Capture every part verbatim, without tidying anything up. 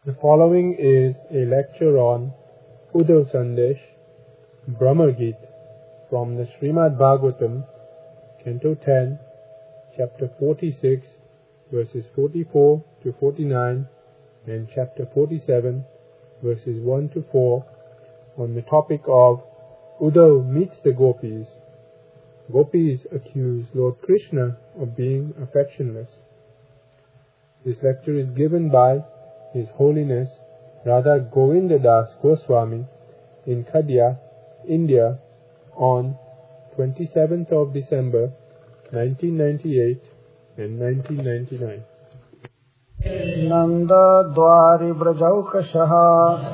The following is a lecture on Uddhav Sandesh, Brahma Gita, from the Srimad Bhagavatam, Canto ten, Chapter forty-six, verses forty-four to forty-nine, and Chapter forty-seven, verses one to four, on the topic of Uddhav meets the gopis. Gopis accuse Lord Krishna of being affectionless. This lecture is given by His Holiness Radha Govinda Das Goswami in Khadia, India, on twenty-seventh of December nineteen ninety-eight and nineteen ninety-nine. Nanda Dwari Brajaukashaha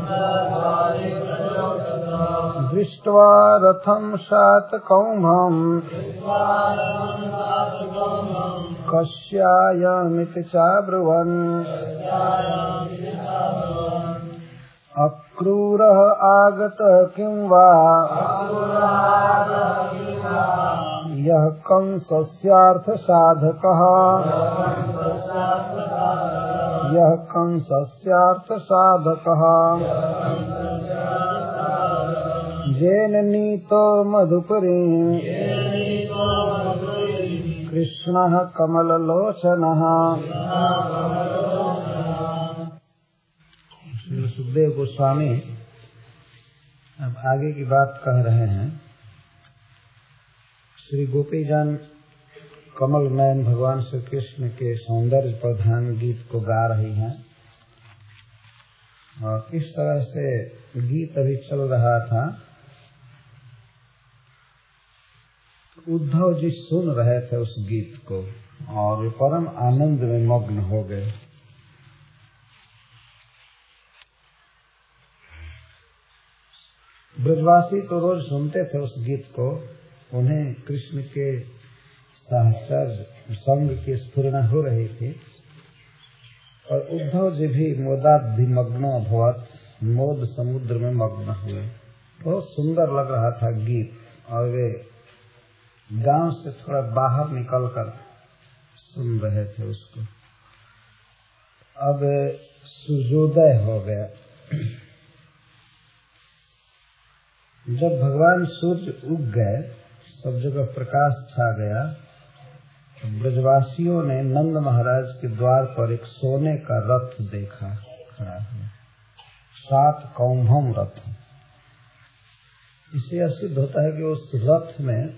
Drishtva Ratham Shatakaumam Kasyayamiti Chabruvan Akrurah Agata Kimva Yah Kamsasyartha Sadhakaha Yah Kamsasyartha Sadhakaha Jena Nito Madhupurim Krishna Kamalalochanaha. Shri Sukhdev Goswami अब आगे की बात कह रहे हैं। श्री गोपीजन कमल नयन भगवान श्री कृष्ण के सौंदर्य प्रधान गीत को गा रही हैं और किस तरह से गीत अभी चल रहा था। उद्धव जी सुन रहे थे उस गीत को और वे परम आनंद में मग्न हो गए। ब्रजवासी तो रोज सुनते थे उस गीत को, उन्हें कृष्ण के साहचर्य संग की स्फुरना हो रही थी और उद्धव जी भी मोदाधिमग्न अभवत मोद समुद्र में मग्न हुए। बहुत सुंदर लग रहा था गीत और वे गांव से थोड़ा बाहर निकलकर सुन रहे थे उसको। अब सूर्योदय हो गया। जब भगवान सूर्य उग गए, सब जगह प्रकाश छा गया, तो ब्रजवासियों ने नंद महाराज के द्वार पर एक सोने का रथ देखा खड़ा हुआ, सात कौम्भम रथ। इससे यह सिद्ध होता है कि उस रथ में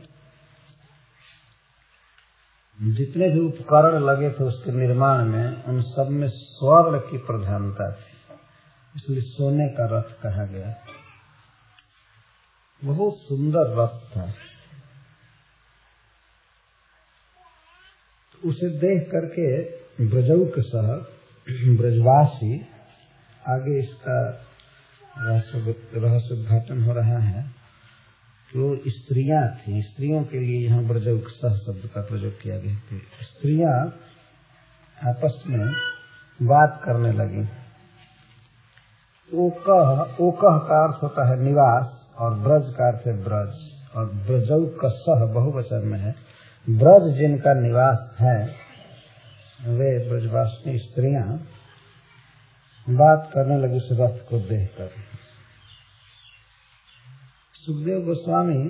जितने भी उपकरण लगे थे उसके निर्माण में, उन सब में स्वर्ण की प्रधानता थी, इसलिए सोने का रथ कहा गया। बहुत सुंदर रथ था। तो उसे देख करके ब्रजौक सह ब्रजवासी, आगे इसका रहस्य उद्घाटन हो रहा है, तो स्त्रियां थी। स्त्रियों के लिए यहाँ ब्रजौक सह शब्द का प्रयोग किया गया। स्त्रियां आपस में बात करने लगी। ओकह ओकह का अर्थ होता है निवास और ब्रज का अर्थ है ब्रज, और ब्रजौक सह बहुवचन में है। ब्रज जिनका निवास है वे ब्रजवासिनी स्त्रियां बात करने लगी उस रथ को देखकर। सुखदेव गोस्वामी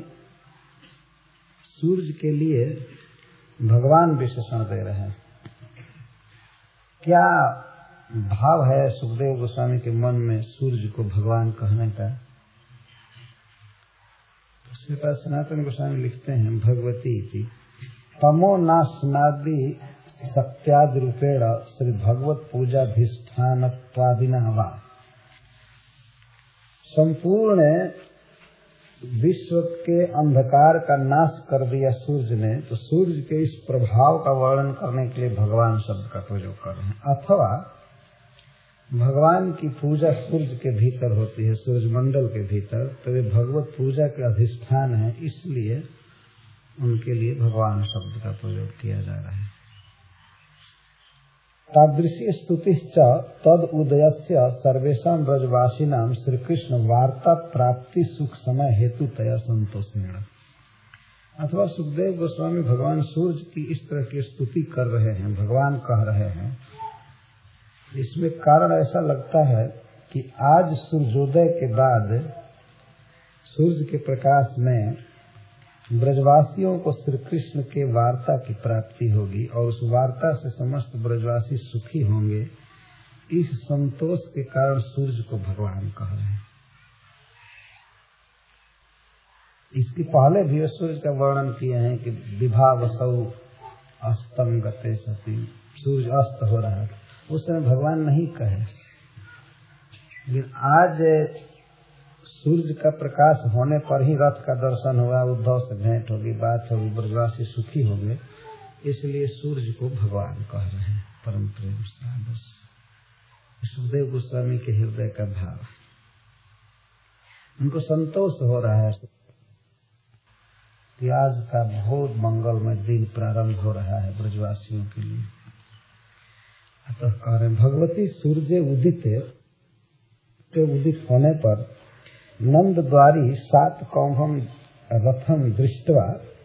सूर्य के लिए भगवान विशेषण दे रहे हैं। क्या भाव है सुखदेव गोस्वामी के मन में सूर्य को भगवान कहने का? उसके पास सनातन गोस्वामी लिखते हैं, भगवती इति तमो नास्नादि सत्यादि रूपेण श्री भगवत पूजाधिष्ठानत्वादिना वा। संपूर्ण विश्व के अंधकार का नाश कर दिया सूर्य ने, तो सूर्य के इस प्रभाव का वर्णन करने के लिए भगवान शब्द का प्रयोग कर रहे हैं। अथवा भगवान की पूजा सूर्य के भीतर होती है, सूर्य मंडल के भीतर, तो वे भगवत पूजा के अधिष्ठान है, इसलिए उनके लिए भगवान शब्द का प्रयोग किया जा रहा है। तादृशी स्तुतिश्च तद उदयस्य सर्वेषां ब्रजवासिनां श्री कृष्ण वार्ता प्राप्ति सुख समय हेतुतया संतोषेण। अथवा सुखदेव गोस्वामी भगवान सूर्य की इस तरह की स्तुति कर रहे हैं, भगवान कह रहे हैं इसमें कारण ऐसा लगता है कि आज सूर्योदय के बाद सूर्य के प्रकाश में ब्रजवासियों को श्री कृष्ण के वार्ता की प्राप्ति होगी और उस वार्ता से समस्त ब्रजवासी सुखी होंगे। इस संतोष के कारण सूर्य को भगवान कह रहे हैं। इसके पहले भी सूर्य का वर्णन किए हैं कि विभावसौ अस्तम गते सती, सूर्य अस्त हो रहा है, उस समय भगवान नहीं कहे। लेकिन आज सूर्य का प्रकाश होने पर ही रथ का दर्शन हुआ, उद्धव से भेंट होगी, बात होगी, ब्रजवासी सुखी होंगे, इसलिए सूर्य को भगवान कह रहे हैं। परम प्रेम साधस सुखदेव गोस्वामी के हृदय का भाव, उनको संतोष हो रहा है कि आज का बहुत मंगलमय दिन प्रारंभ हो रहा है ब्रजवासियों के लिए। अतः कह रहे भगवती सूर्य उदित के उदित होने पर नंद द्वारी सात कौभम रथम दृष्ट्वा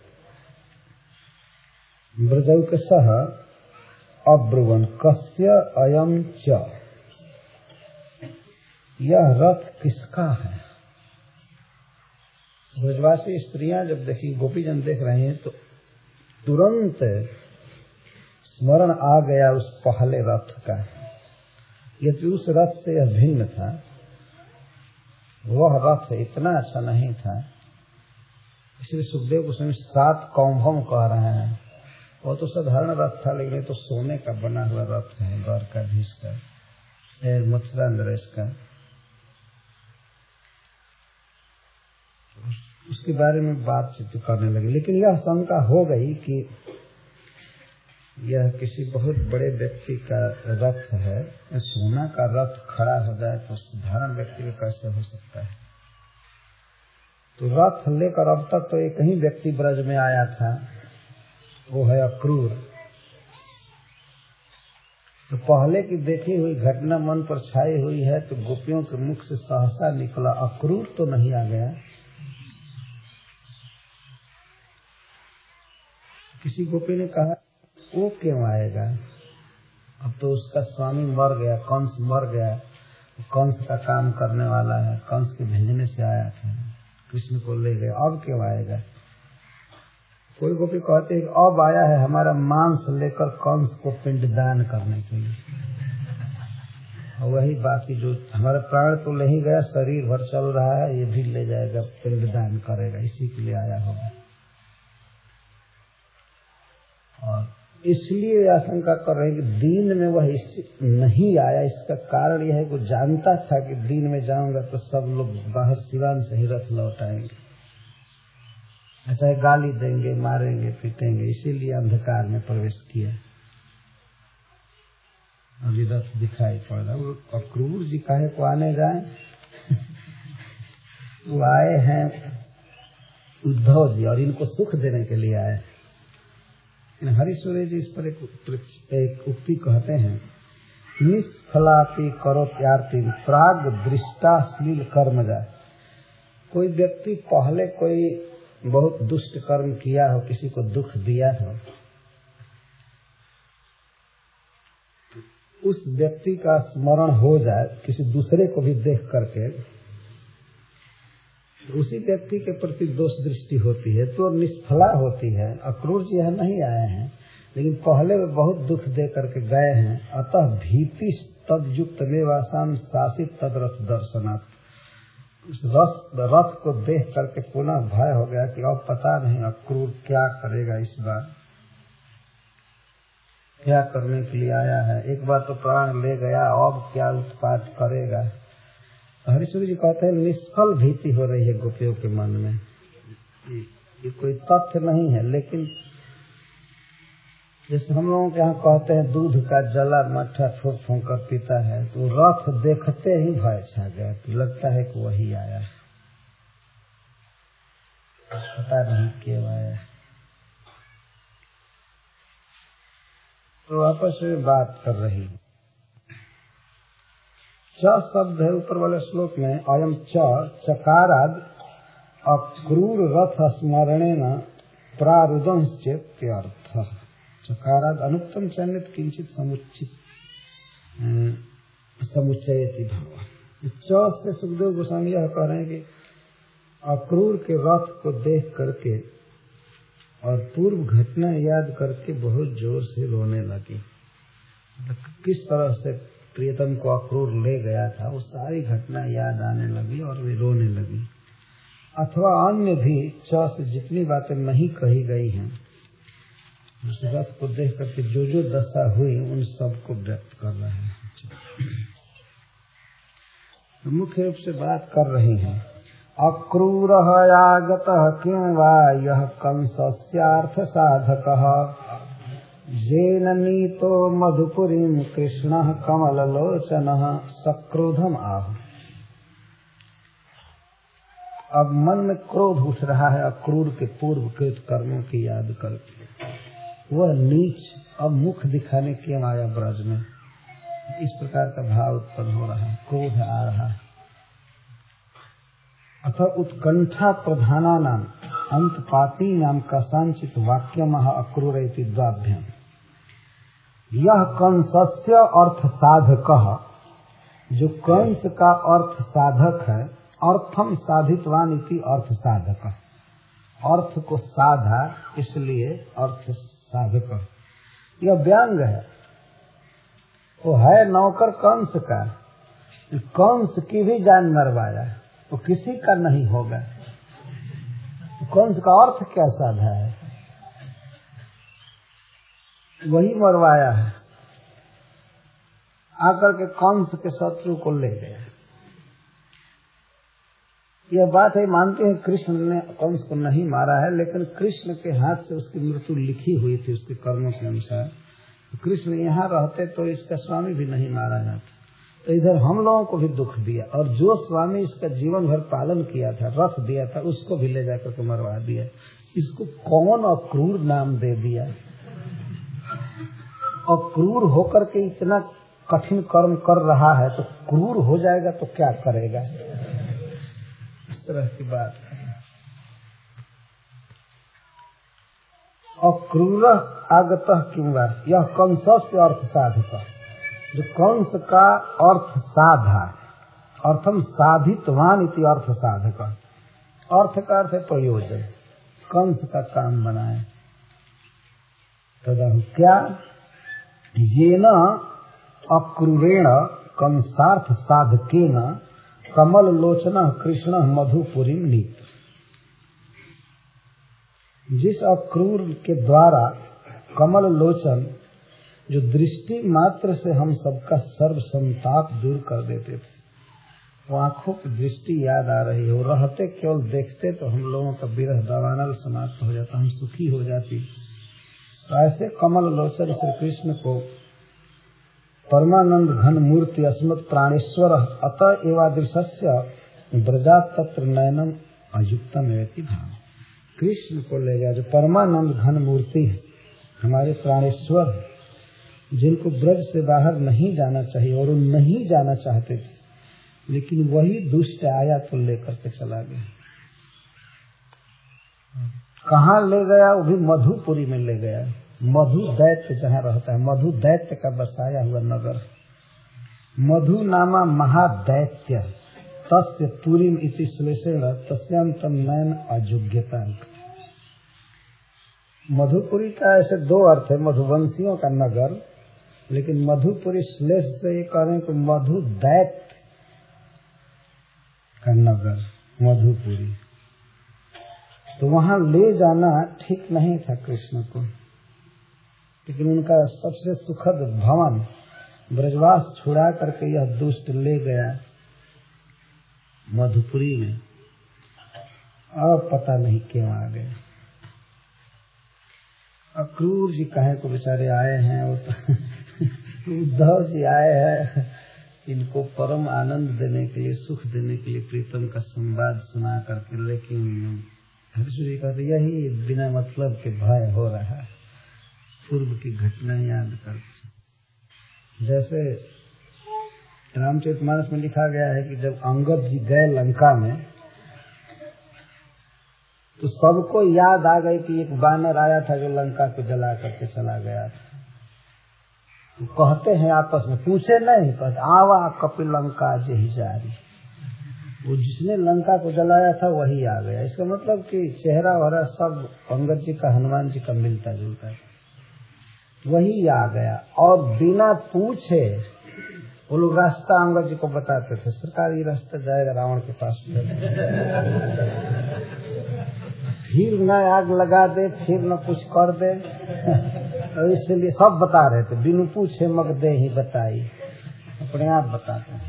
ब्रजौकसः अब्रुवन् कस्य अयम च, यह रथ किसका है। ब्रजवासी स्त्रियां जब देखी, गोपीजन देख रहे हैं, तो तुरंत स्मरण आ गया उस पहले रथ का। यदि उस रथ से यह भिन्न था, वह रथ इतना अच्छा नहीं था, इसलिए सुखदेव गोस्वामी सात कौभम कह रहे हैं। वो तो साधारण रथ था, लेकिन तो सोने का बना हुआ रथ है, द्वारकाधीश का, मथुरा नरेश का। उसके बारे में बातचीत करने लगे, लेकिन यह शंका हो गई कि यह किसी बहुत बड़े व्यक्ति का रथ है, सोना का रथ खड़ा हो जाए तो साधारण व्यक्ति में कैसे हो सकता है। तो रथ लेकर अब तक तो एक ही व्यक्ति ब्रज में आया था, वो है अक्रूर। तो पहले की देखी हुई घटना मन पर छाई हुई है, तो गोपियों के मुख से सहसा निकला, अक्रूर तो नहीं आ गया। किसी गोपी ने कहा, वो क्यों आएगा, अब तो उसका स्वामी मर गया, कंस मर गया, कंस का काम करने वाला है, कंस के भेजने से आया था, कृष्ण को ले गए, अब क्यों आएगा। कोई गोपी कहते हैं अब आया है हमारा मांस लेकर कंस को पिंडदान करने के लिए। और वही बाकी जो हमारा प्राण तो ले ही गया, शरीर भर चल रहा है, ये भी ले जाएगा, पिंडदान करेगा, इसी के लिए आया होगा। और इसलिए आशंका कर रहे हैं कि दिन में वह नहीं आया। इसका कारण यह है कि जानता था कि दिन में जाऊंगा तो सब लोग बाहर सिवान से ही रथ लौटाएंगे, चाहे गाली देंगे, मारेंगे, पीटेंगे, इसीलिए अंधकार में प्रवेश किया। अभी रथ दिखाई पड़ रहा। अक्रूर जी काहे को आने जाए, वो आए हैं उद्धव जी और इनको सुख देने के लिए आए। हरिश्वरी जी इस पर एक, एक उक्ति कहते हैं, निष्फलापि करोत्यार्ति प्राग दृष्टाश्लील कर्म जाए। कोई व्यक्ति पहले कोई बहुत दुष्ट कर्म किया हो, किसी को दुख दिया हो, तो उस व्यक्ति का स्मरण हो जाए किसी दूसरे को भी देख करके, उसी व्यक्ति के प्रति दोष दृष्टि होती है तो निष्फला होती है। अक्रूर जी यहाँ नहीं आए हैं, लेकिन पहले वे बहुत दुख दे करके गए हैं। अतः भीति तद्युक्त मेवासाम शासित तदरथ दर्शनात्, उस रथ रथ को देख करके पुनः भय हो गया कि अब पता नहीं अक्रूर क्या करेगा, इस बार क्या करने के लिए आया है। एक बार तो प्राण ले गया, अब क्या उत्पात करेगा। हरिश्वरी जी कहते हैं निष्फल भीति हो रही है गोपियों के मन में। ये कोई तथ्य नहीं है, लेकिन जैसे हम लोगों के यहाँ कहते हैं दूध का जला मट्ठा फूंक फूंक कर पीता है, तो रथ देखते ही भय छा गया, तो लगता है कि वही आया, पता नहीं क्यों आया। तो आपस में बात कर रही है। च शब्द है ऊपर वाले श्लोक में, अयम च चकाराद अक्रूर रथ स्मरणेन प्रारुदंश्चेत्यर्थ। चकाराद अनुक्तम चयनित किंचित समुचित, समुच्चयति भाव। चौ से सुखदेव गोस्वामी यह कह रहे हैं कि अक्रूर के रथ को देख करके और पूर्व घटना याद करके बहुत जोर से रोने लगी। किस तरह से प्रियतम को अक्रूर ले गया था वो सारी घटना याद आने लगी और वे रोने लगी। अथवा अन्य भी च से जितनी बातें नहीं कही गई हैं उस रथ को देख करके जो जो दशा हुई उन सबको व्यक्त कर रहे हैं। तो मुख्य रूप से बात कर रही हैं अक्रूर आगतः किं वा यः कंसस्यार्थ साधकः येन नीतो मधुपुरीं कृष्णः कमललोचनः सक्रोधम आह। अब मन में क्रोध उठ रहा है अक्रूर के पूर्व कृत कर्मों की याद करके। वह नीच अब मुख दिखाने के आया ब्रज में, इस प्रकार का भाव उत्पन्न हो रहा है, क्रोध आ रहा है। अतः उत्कंठा प्रधाना नाम अंतपाती नाम कसांचित वाक्य महा अक्रूर इति द्वाभ्याम। यह कंसस्य अर्थ साधक, जो कंस का अर्थ साधक है, अर्थम साधितवान इति अर्थ साधक, अर्थ को साधा इसलिए अर्थ साधक। यह व्यंग है, वो है नौकर कंस का, कंस की भी जान मरवाया, वो किसी का नहीं होगा। कंस का अर्थ क्या साधा है, वही मरवाया है, आकर के कंस के शत्रु को ले गया। यह बात है, मानते हैं कृष्ण ने कंस को नहीं मारा है, लेकिन कृष्ण के हाथ से उसकी मृत्यु लिखी हुई थी उसके कर्मों के अनुसार। कृष्ण यहाँ रहते तो इसका स्वामी भी नहीं मारा जाता। तो इधर हम लोगों को भी दुख दिया, और जो स्वामी इसका जीवन भर पालन किया था, रथ दिया था, उसको भी ले जाकर के मरवा दिया। इसको कौन अक्रूर नाम दे दिया। अक्रूर होकर के इतना कठिन कर्म कर रहा है, तो क्रूर हो जाएगा तो क्या करेगा, इस तरह की बात है। अक्रूर आगतः किं वा यह कंसस्य अर्थ साधित, जो कंस का अर्थ साधा, अर्थम साधितवान इति अर्थ साधक। अर्थ का अर्थ है प्रयोजन, कंस का काम बनाए। तदा क्या येन अक्रूरेण कंसार्थ साधकेन कमल लोचन कृष्ण मधुपुरी नीत। जिस अक्रूर के द्वारा कमल लोचन, जो दृष्टि मात्र से हम सबका सर्व संताप दूर कर देते थे, वो आंखों की दृष्टि याद आ रही हो, रहते केवल देखते तो हम लोगों का विरह दावानल समाप्त हो जाता, हम सुखी हो जाती। तो ऐसे कमल लोचन श्री कृष्ण को परमानंद घन मूर्ति अस्मत् प्राणेश्वर अतः एवादृशस्य ब्रजात तत्र नयनम अयुक्तम एति भाव। कृष्ण को ले गया जो परमानंद घन मूर्ति है, हमारे प्राणेश्वर, जिनको ब्रज से बाहर नहीं जाना चाहिए और वो नहीं जाना चाहते थे, लेकिन वही दुष्ट आया तो लेकर के चला गया। कहाँ ले गया, वो भी मधुपुरी में ले गया। मधु दैत्य जहाँ रहता है, मधु दैत्य का बसाया हुआ नगर। मधु नामा महादैत्य तस्य पुरीम इति श्लेषेण तस्यांतम नयन अयोग्यता। मधुपुरी का ऐसे दो अर्थ है, मधुवंशियों का नगर, लेकिन मधुपुरी श्लेष से ये कह रहे हैं कि मधु दैत्य का नगर मधुपुरी। तो वहां ले जाना ठीक नहीं था कृष्ण को, लेकिन उनका सबसे सुखद भवन ब्रजवास छुड़ा करके यह दुष्ट ले गया मधुपुरी में। अब पता नहीं क्यों आ गए। अक्रूर जी कहे को बेचारे आए हैं, वो तो उद्धव जी आए हैं इनको परम आनंद देने के लिए, सुख देने के लिए प्रीतम का संवाद सुना करके। लेकिन हर्ष जी कहते यही बिना मतलब के भय हो रहा है, पूर्व की घटना याद करके। जैसे रामचरितमानस में लिखा गया है कि जब अंगद जी गए लंका में, तो सबको याद आ गई कि एक बानर आया था जो लंका को जला करके चला गया था। तो कहते हैं आपस में, पूछे नहीं, कहते आवा कपिल लंका जही जारी। वो जिसने लंका को जलाया था वही आ गया। इसका मतलब कि चेहरा वरा सब अंगद जी का हनुमान जी का मिलता जुलता है, वही आ गया। और बिना पूछे वो लोग रास्ता अंगद जी को बताते थे, सरकार ये रास्ता जाएगा रावण के पास, फिर न आग लगा दे, फिर न कुछ कर दे। इसलिए सब बता रहे थे, बिनु पूछे मग दे ही बताई, अपने आप बताते हैं।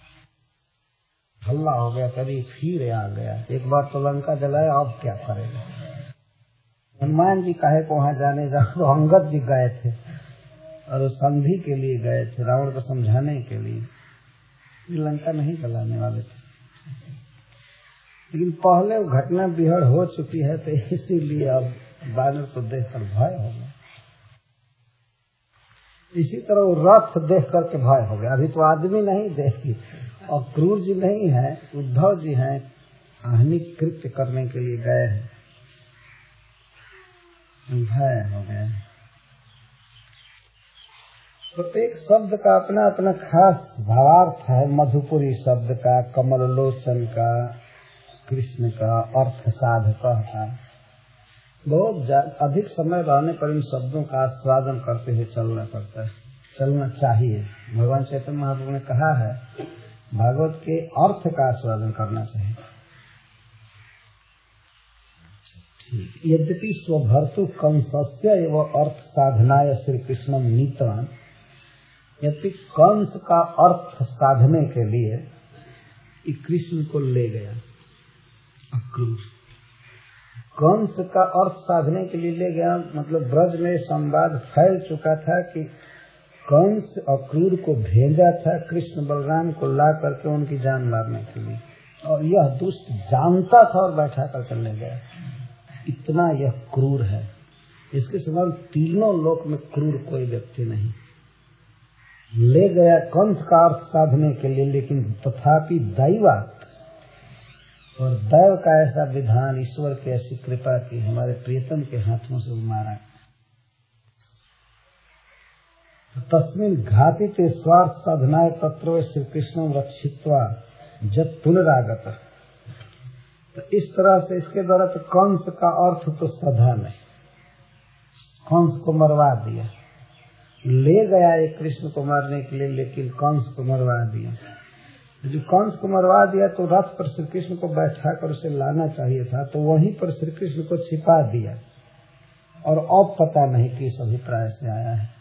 हल्ला हो गया, कभी फिर आ गया। एक बार तो लंका जलाया, अब क्या करेगा। हनुमान जी काहे को वहां जाने जा, तो अंगद जी गए थे और वो संधि के लिए गए थे, रावण को समझाने के लिए। लंका नहीं जलाने वाले थे, लेकिन पहले वो घटना बिहड़ हो चुकी है, तो इसीलिए अब बानर को देखकर भय हो गया। इसी तरह वो रथ देख करके भय हो गया। अभी तो आदमी नहीं देखी, और क्रूर जी नहीं है, उद्धव जी हैं, हानि कृत्य करने के लिए गए हैं, भय हो गया। प्रत्येक शब्द का अपना अपना खास भावार्थ है। मधुपुरी शब्द का, कमल लोचन का, कृष्ण का, अर्थ साधक का। बहुत अधिक समय रहने पर इन शब्दों का आस्वादन करते हुए चलना पड़ता है, चलना चाहिए। भगवान चैतन्य महाप्रभु ने कहा है, भागवत के अर्थ का आस्वादन करना चाहिए। यद्यपि स्वभर्तु कंसस्य एवं अर्थ साधनाय श्री कृष्णम नीतवान, यद्यपि कंस का अर्थ साधने के लिए कृष्ण को ले गया। अक्रूर कंस का अर्थ साधने के लिए ले गया, मतलब ब्रज में संवाद फैल चुका था कि कंस अक्रूर को भेजा था कृष्ण बलराम को ला करके उनकी जान मारने के लिए, और यह दुष्ट जानता था और बैठा करके ले गया। इतना यह क्रूर है, इसके समान तीनों लोक में क्रूर कोई व्यक्ति नहीं। ले गया कंस का अर्थ साधने के लिए, लेकिन तथापि दैवात, और दैव का ऐसा विधान, ईश्वर की ऐसी कृपा की हमारे प्रियतम के हाथों से मारा। तस्मिन् घातिते स्वार्थ साधनाय तत्र श्री कृष्ण रक्षित्वा जब पुनरागत। तो इस तरह से इसके द्वारा तो कंस का अर्थ तो सधा नहीं, कंस को मरवा दिया। ले गया एक कृष्ण को मारने के लिए, लेकिन कंस को मरवा दिया। जो कंस को मरवा दिया तो रथ पर श्री कृष्ण को बैठा कर उसे लाना चाहिए था, तो वहीं पर श्री कृष्ण को छिपा दिया, और अब पता नहीं किस अभिप्राय से आया है।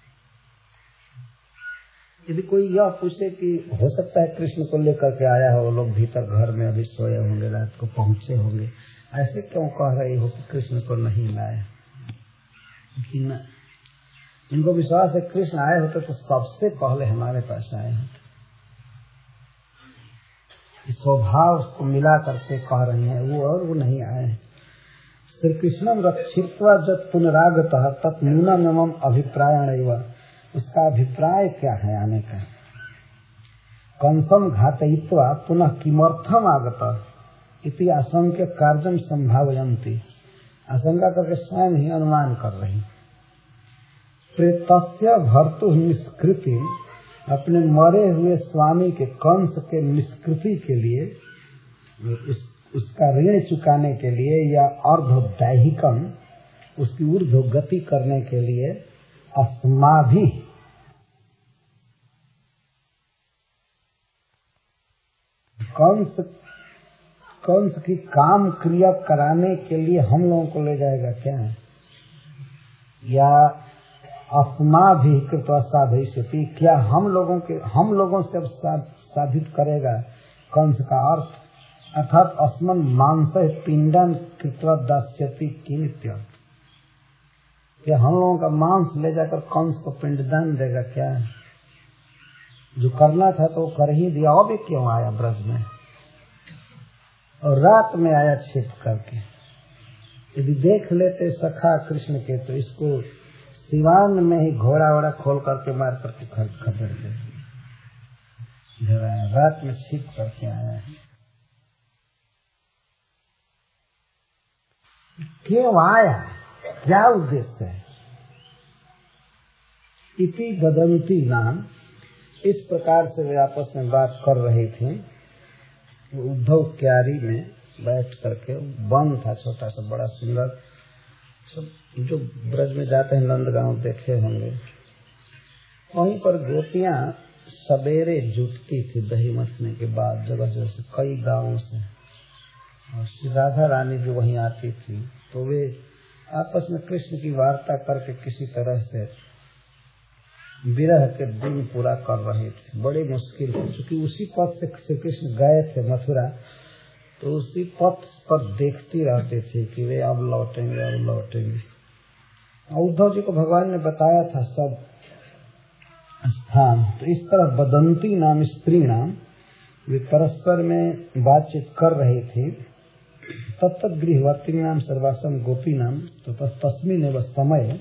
यदि कोई यह पूछे कि हो सकता है कृष्ण को लेकर के आया हो, वो लोग भीतर घर में अभी सोए होंगे, रात को पहुंचे होंगे, ऐसे क्यों कह रही हो कि कृष्ण को नहीं लाया। लेकिन इनको विश्वास है कृष्ण आए होते तो सबसे पहले हमारे पास आए होते। स्वभाव को मिला करके कह रही हैं वो, और वो नहीं आए। श्री कृष्णम रक्षित्वा जब पुनरागत तत् न्यूनम एवं अभिप्रायण, उसका अभिप्राय क्या है आने का। कंसम घातयित्वा पुनः किमर्थम आगत इति आशंक्य कार्यम संभावयन्ति, आशंका करके स्वयं ही अनुमान कर रही। प्रेतस्य भर्तु निष्कृति, अपने मरे हुए स्वामी के कंस के निष्कृति के लिए, उस, उसका ऋण चुकाने के लिए, या अर्धदैहिकम, उसकी ऊर्ध्व गति करने के लिए, अस्माभि कंस कंस की काम क्रिया कराने के लिए हम लोगों को ले जाएगा क्या, या अस्मा भी कृपा साधिष्यति, क्या हम लोगों के हम लोगों से अब साधित करेगा कंस का अर्थ, अर्थात अस्मन मांस पिंडन कृत्वा दास्यति किमित्य, क्या हम लोगों का मांस ले जाकर कंस को पिंडदान देगा क्या। जो करना था तो कर ही दिया, अब क्यों आया ब्रज में, और रात में आया छिप करके। यदि देख लेते सखा कृष्ण के तो इसको सिवान में ही घोड़ा वोड़ा खोल करके मार करके खदेड़ देते। रात में छिप करके आया है। क्यों आया, क्या उद्देश्य है, इति वदंती नाम, इस प्रकार से वे आपस में बात कर रहे थे। उद्धव क्यारी में बैठ करके, वन था छोटा सा बड़ा सुंदर, सब जो ब्रज में जाते हैं नंदगांव देखे होंगे। वहीं पर गोपियां सवेरे जुटती थी दही मथने के बाद जगह जगह से, कई गांवों से, और श्री राधा रानी भी वहीं आती थी। तो वे आपस में कृष्ण की वार्ता करके किसी तरह से विरह के दिन पूरा कर रहे थे, बड़ी मुश्किल से, क्योंकि उसी पथ से श्री कृष्ण गए थे मथुरा, तो उसी पथ पर देखती रहती थी कि वे अब लौटेंगे अब लौटेंगे। उद्धव जी को भगवान ने बताया था सब स्थान। तो इस तरह वदंती नाम स्त्री नाम, वे परस्पर में बातचीत कर रहे थे। तत्त गृहवती नाम सर्वासम गोपी नाम, तो तस्मिन एवं समय,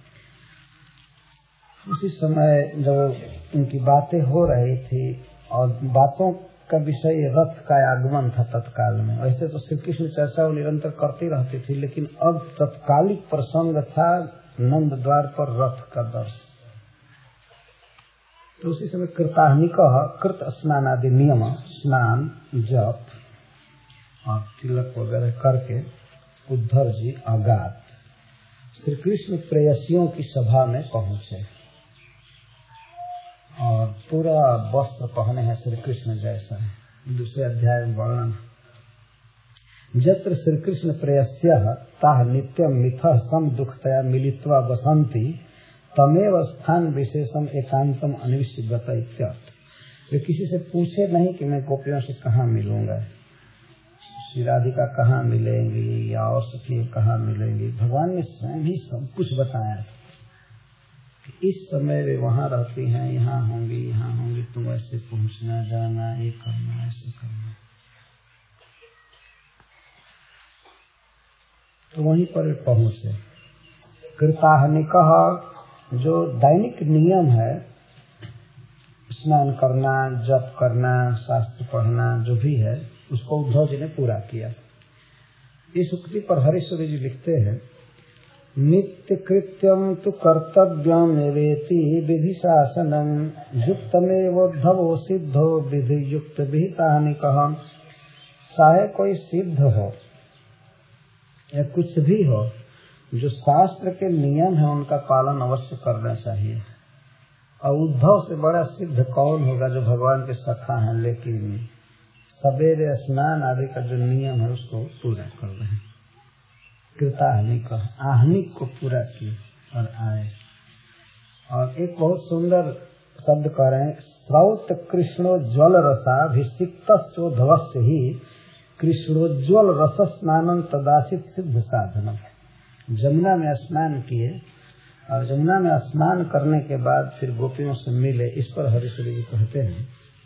उसी समय जब उनकी बातें हो रही थी, और बातों का विषय रथ का आगमन था तत्काल में। वैसे तो श्री कृष्ण चर्चा वो निरंतर करती रहती थी, लेकिन अब तत्कालिक प्रसंग था नंद द्वार पर रथ का दर्शन। तो उसी समय कृताहनिक कृत स्नान आदि नियम, स्नान जप और तिलक वगैरह करके उद्धव जी अगात श्री कृष्ण प्रेयसियों की सभा में पहुंचे, और पूरा वस्त्र पहने हैं श्री कृष्ण जैसा है। दूसरे अध्याय में वर्णन, जत्र श्री कृष्ण प्रेयस्यः ताः नित्यं मिथः सम दुखतया मिलित्वा वसन्ति तमेव स्थान विशेषम एकांतम अन्विष्य गत इत्यर्थ। वे किसी से पूछे नहीं कि मैं गोपियों से कहाँ मिलूंगा, श्री राधिका कहाँ मिलेंगी या और सखी कहाँ मिलेंगी। भगवान ने स्वयं ही सब कुछ बताया था कि इस समय वे वहाँ रहती हैं, यहाँ होंगी यहाँ होंगी, तुम ऐसे पहुँचना जाना, ये करना ऐसे करना। तो वहीं पर पहुँचे। कृताहनिकः, जो दैनिक नियम है, स्नान करना, जप करना, शास्त्र पढ़ना, जो भी है, उसको उद्धव जी ने पूरा किया। इस उक्ति पर हरीश्वरी जी लिखते हैं, नित्य कृत्यम तु कर्तव्यम एवेति विधि शासनम युक्तमेवोद्धवो सिद्धो विधि युक्त विहितानिकः। चाहे कोई सिद्ध हो या कुछ भी हो, जो शास्त्र के नियम है उनका पालन अवश्य करना चाहिए। और उद्धव से बड़ा सिद्ध कौन होगा जो भगवान के सखा हैं, लेकिन सवेरे स्नान आदि का जो नियम है उसको पूरा कर रहे हैं। कृताहनिक, आहनिक को पूरा किए और आए। और एक बहुत सुंदर शब्द कह रहे हैं, स्रौत कृष्णोज्वल रसाभिषिक्तस्योद्धवस्य ही कृष्णोज्वल रस स्नानं तदासित सिद्ध साधनम। जमुना में स्नान किए, और जमुना में स्नान करने के बाद फिर गोपियों से मिले। इस पर हरीश्वरी जी कहते हैं,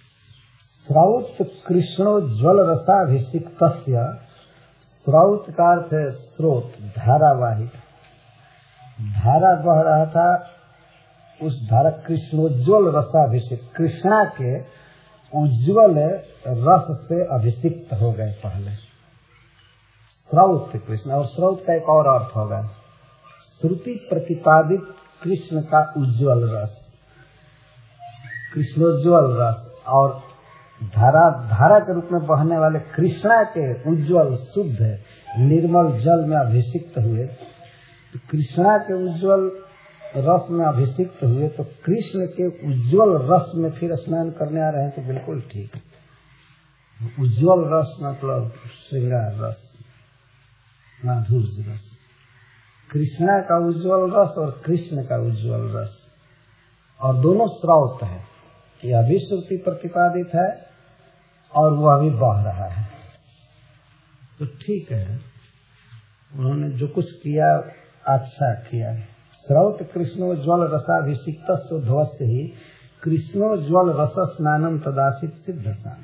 स्रौत कृष्णोज्वल रसाभिषिक्तस्य, स्रौत का अर्थ है स्रोत, धारावाही, धारा बह रहा था, उस धारा कृष्णोज्वल रसाभिषिक्त, कृष्णा के उज्ज्वल रस से अभिषिक्त हो गए पहले। स्रौत कृष्ण, और स्रौत का एक और अर्थ होगा श्रुति प्रतिपादित कृष्ण का उज्ज्वल रस, कृष्णोज्वल रस, और धारा धारा के रूप में बहने वाले कृष्णा के उज्ज्वल शुद्ध निर्मल जल में अभिषिक्त हुए। तो कृष्णा के उज्ज्वल रस में अभिषिक्त हुए, तो कृष्ण के उज्ज्वल रस में फिर स्नान करने आ रहे हैं, तो बिल्कुल ठीक। उज्ज्वल रस मतलब श्रृंगार रस, माधुर्य रस, कृष्णा का उज्ज्वल रस और कृष्ण का उज्ज्वल रस, और दोनों स्रोत है। यह भी श्रुति प्रतिपादित है और वह भी बह रहा है, तो ठीक है। उन्होंने जो कुछ किया अच्छा किया। स्रौत कृष्णोज्वल रसाभिषिक्त उद्धवस्य ही कृष्णोज्वल रस स्नानम तदासित सिद्ध स्नान।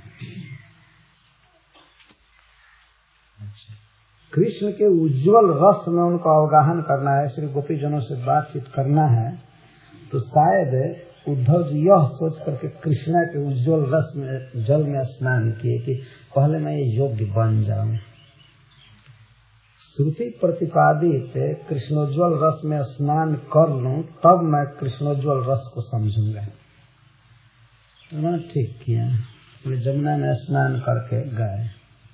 कृष्ण के उज्ज्वल रस में उनको अवगाहन करना है, श्री गोपी जनों से बातचीत करना है, तो शायद उद्धव जी यह सोच करके कृष्णा के उज्ज्वल रस में जल में स्नान किए कि पहले मैं ये योग्य बन जाऊं। श्रुति प्रतिपादित कृष्णोज्वल रस में स्नान कर लूं तब मैं कृष्णोज्वल रस को समझूंगा। उन्होंने ठीक किया, जमुना में स्नान करके गए।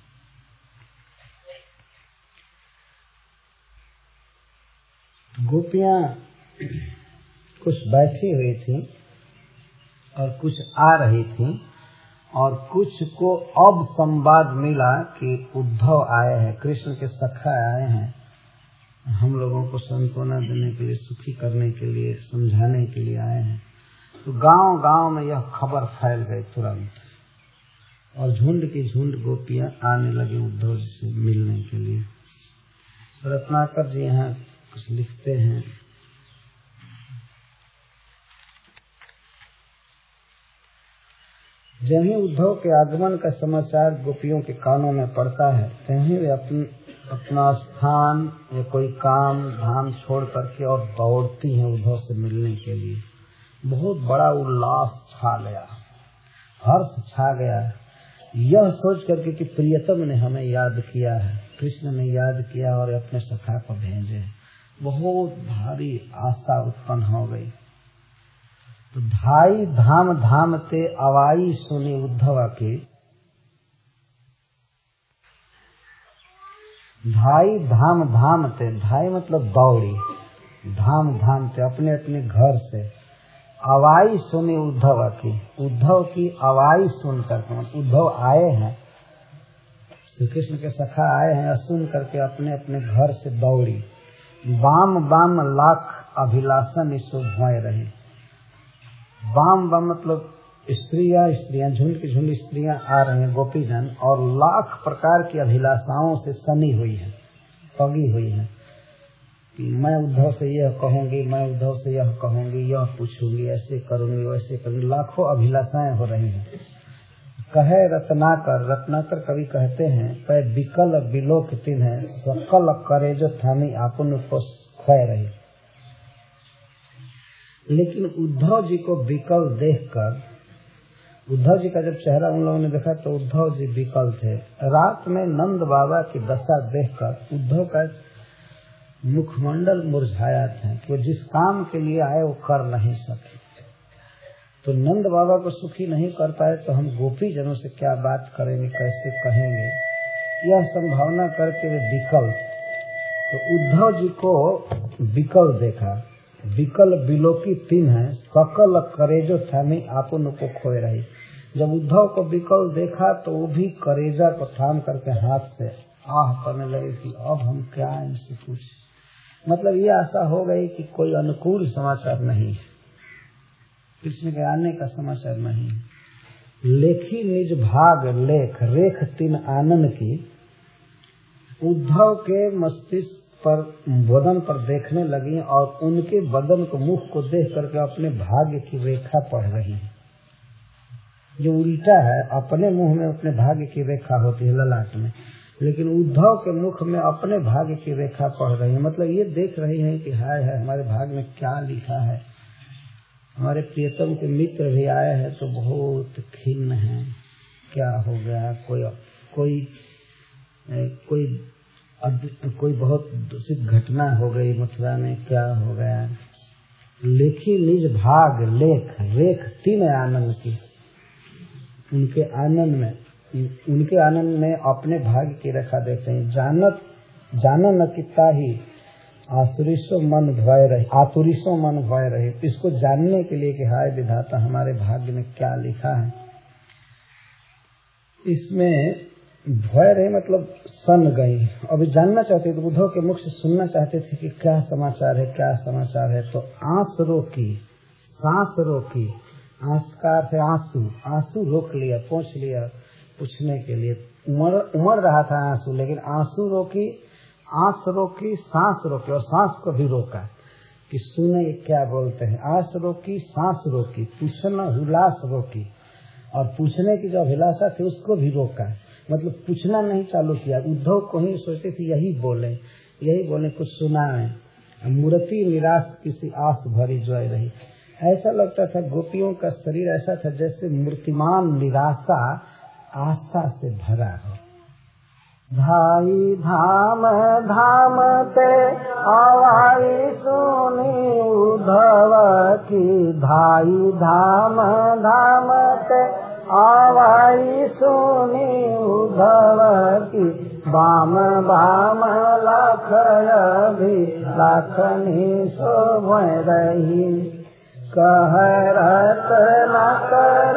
गोपियां कुछ बैठी हुई थी और कुछ आ रही थी, और कुछ को अब संवाद मिला कि उद्धव आए हैं, कृष्ण के सखा आए हैं, हम लोगों को सांत्वना देने के लिए, सुखी करने के लिए, समझाने के लिए आए हैं। तो गांव गांव में यह खबर फैल गई तुरंत, और झुंड की झुंड गोपियां आने लगी उद्धव जी से मिलने के लिए। रत्नाकर जी यहाँ कुछ लिखते हैं। जब ही उद्धव के आगमन का समाचार गोपियों के कानों में पड़ता है, तभी वे अपन, अपना स्थान या कोई काम धाम छोड़ करके और दौड़ती हैं उद्धव से मिलने के लिए। बहुत बड़ा उल्लास छा गया, हर्ष छा गया, यह सोच करके कि प्रियतम ने हमें याद किया है, कृष्ण ने याद किया और अपने सखा को भेजे। बहुत भारी आशा उत्पन्न हो गई। तो धाई धाम धाम ते अवाई सुनी उद्धव की, धाई धाम धाम ते, धाई मतलब दौड़ी, धाम धाम ते अपने अपने घर से, अवाई सुनी उद्धव की, उद्धव की अवाई सुन करके, उद्धव आए हैं, श्री कृष्ण के सखा आए हैं, सुन करके अपने अपने घर से दौड़ी। बाम बाम लाख अभिलाषा निशो भय रही। बाम बाम मतलब स्त्रियां स्त्रियां झुंड की झुंड स्त्रियां आ रही हैं, गोपीजन, और लाख प्रकार की अभिलाषाओं से सनी हुई हैं, पगी हुई हैं कि मैं उद्धव से यह कहूंगी, मैं उद्धव से यह कहूंगी, यह पूछूंगी, ऐसे करूंगी, वैसे करूंगी, लाखों अभिलाषाएं हो रही हैं। कहे रत्नाकर, रत्नाकर कवि कहते हैं, पै विकल बिलोक तिन है, सकल करे जो थामी आपन को खोए रही। लेकिन उद्धव जी को विकल देखकर, उद्धव जी का जब चेहरा उन लोगों ने देखा तो उद्धव जी विकल थे। रात में नंद बाबा की दशा देखकर उद्धव का मुखमंडल मुरझाया था कि वो जिस काम के लिए आए वो कर नहीं सके। तो नंद बाबा को सुखी नहीं कर पाए तो हम गोपी जनों से क्या बात करेंगे, कैसे कहेंगे, यह संभावना करके वे विकल। तो उद्धव जी को विकल देखा, विकल बिलोकी तीन है, सकल करेजो थामी आपन को खोए रही। जब उद्धव को विकल देखा तो वो भी करेजा को थाम करके हाथ से आह करने लगे कि अब हम क्या इनसे पूछे। मतलब ये आशा हो गई कि कोई अनुकूल समाचार नहीं है, कृष्ण के आने का समाचार नहीं। लेखी निज भाग लेख रेख तीन आनंद की, उद्धव के मस्तिष्क पर बदन पर देखने लगी और उनके बदन को मुख को देख करके अपने भाग्य की रेखा पढ़ रही है। जो उल्टा है, अपने मुंह में अपने भाग्य की रेखा होती है ललाट में, लेकिन उद्धव के मुख में अपने भाग्य की रेखा पढ़ रही है। मतलब ये देख रही है कि हाय है हमारे भाग्य में क्या लिखा है। हमारे प्रियतम के मित्र भी आए हैं तो बहुत खिन्न है, क्या हो गया, कोई कोई कोई कोई बहुत दूषित घटना हो गई मथुरा में, क्या हो गया। लेखी निज भाग लेख रेख तीन आनंद की, उनके आनंद में उनके आनंद में अपने भाग्य की रेखा देखते हैं। जानत जानन न किता ही आसुरिशो मन भय रहे, आतुरिशो मन भय रहे। इसको जानने के लिए कि हाय विधाता हमारे भाग्य में क्या लिखा है। इसमें भय रहे मतलब सन गई, अभी जानना चाहते थे, उद्धव के मुख से सुनना चाहते थे कि क्या समाचार है, क्या समाचार है। तो आंस रोकी, सांस रोकी, आंसकार से आंसू, आंसू रोक लिया, पहुंच लिया पूछने के लिए। उमड़ उमड़ रहा था आंसू, लेकिन आंसू रोकी, आंस रोकी, सांस रोकी और सांस को भी रोका कि सुने क्या बोलते हैं। आंस रोकी, सांस रोकी, पूछना हुलास रोकी और पूछने की जो अभिलाषा थी उसको भी रोका। मतलब पूछना नहीं चालू किया। उद्धव को ही सोचते थे यही बोले यही बोले कुछ सुनाए। मूर्ति निराश किसी आस भरी जोय रही। ऐसा लगता था गोपियों का शरीर ऐसा था जैसे मूर्तिमान निराशा आशा से भरा हो। धाई धाम धाम ते आवाई सुनी उद्धव की, धाई धाम धाम ते आवाई सुनी उद्धव की, बाम बाम लाखय भी लाखनी शोभ रही, कह रत न कर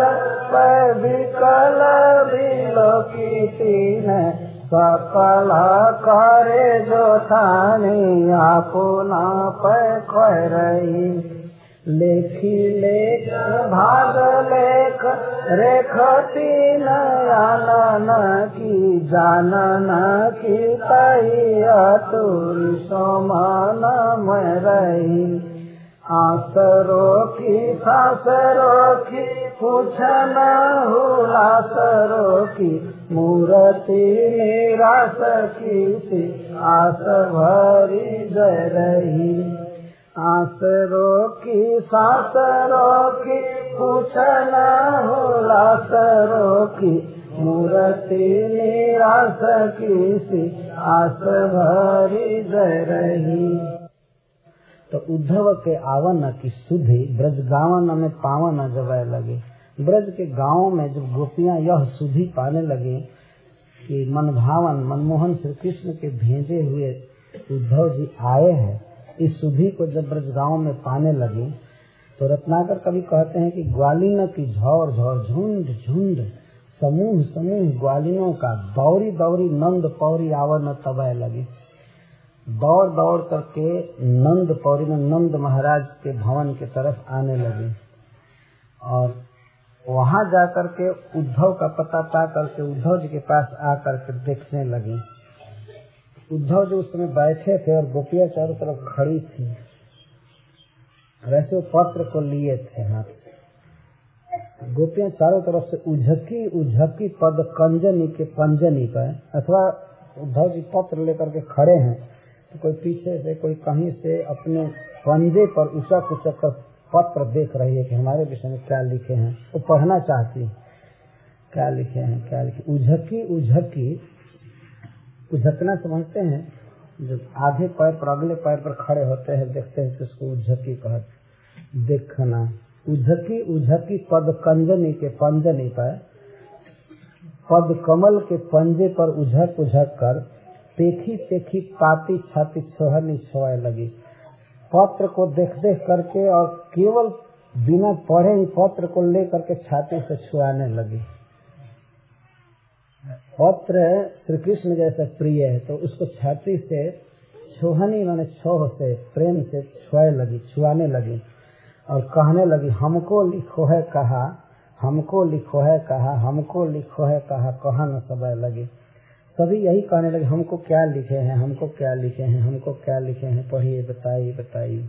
विकल बिलोकी तीन, सकल करे जो थानी अपना पैख रही, लेखी लेख भाग लेख रेख तीन आनन की, जानन की तई अतुल समान में रही, आसरो की सासरो की पूछन हुलासरो की, मूर्ति निराश की सी आस भरी जय रही, आसरो की सासरो की पूछन हुलासरो की, मूर्ति निराश की सी आस भरी जय रही। तो उद्धव के आवन की सुधि ब्रज गावन में पावन जब लगे। ब्रज के गांवों में जब गोपियां यह सुधि पाने लगे कि मन भावन मनमोहन श्री कृष्ण के भेजे हुए उद्धव जी आए हैं, इस सुधि को जब ब्रज गांव में पाने लगे तो रत्नाकर कवि कहते हैं कि ग्वालिन की झौर झौर झुंड झुंड समूह समूह ग्वालिनों का दौरी दौरी नंद पौरी आवन तबय लगे। दौड़ दौड़ करके नंद पौरी में नंद महाराज के भवन की तरफ आने लगे और वहां जाकर के उद्धव का पता पा करके उद्धव जी के पास आकर के देखने लगे। उद्धव जी उस समय बैठे थे और गोपियां चारों तरफ खड़ी थी, वैसे वो पत्र को लिए थे हाथ। गोपियां चारों तरफ से उझकी उझकी पद कंजनी के पंजनी पर, अथवा उद्धव जी पत्र लेकर के खड़े हैं तो कोई पीछे से कोई कहीं से अपने पंजे पर उचक उचक कर पत्र देख रही है कि हमारे विषय में क्या लिखे हैं, वो पढ़ना चाहती है क्या लिखे हैं क्या लिखे। उझकी उझकी उझकना समझते हैं, जब आधे पैर पर अगले पैर पर खड़े होते हैं देखते हैं उसको उझकी कहते। देखना उझकी उझकी पद कंजनी के पंजनी पर, पद कमल के पंजे पर उझक उझक कर देखी देखी पाती छाती छोहनी छोए लगी। पत्र को देख देख करके और केवल बिना पढ़े ही पत्र को लेकर के छाती से छुआने लगी। पत्र श्री कृष्ण जैसा प्रिय है तो उसको छाती से छोहनी माने छोह से प्रेम से छुआए लगी छुआने लगी और कहने लगी, हमको लिखो है कहा हमको लिखो है कहा हमको लिखो है कहा कहा न सबय लगी। सभी यही कहने लगे, हमको क्या लिखे हैं हमको क्या लिखे हैं हमको क्या लिखे हैं, पढ़िए बताइए बताइए।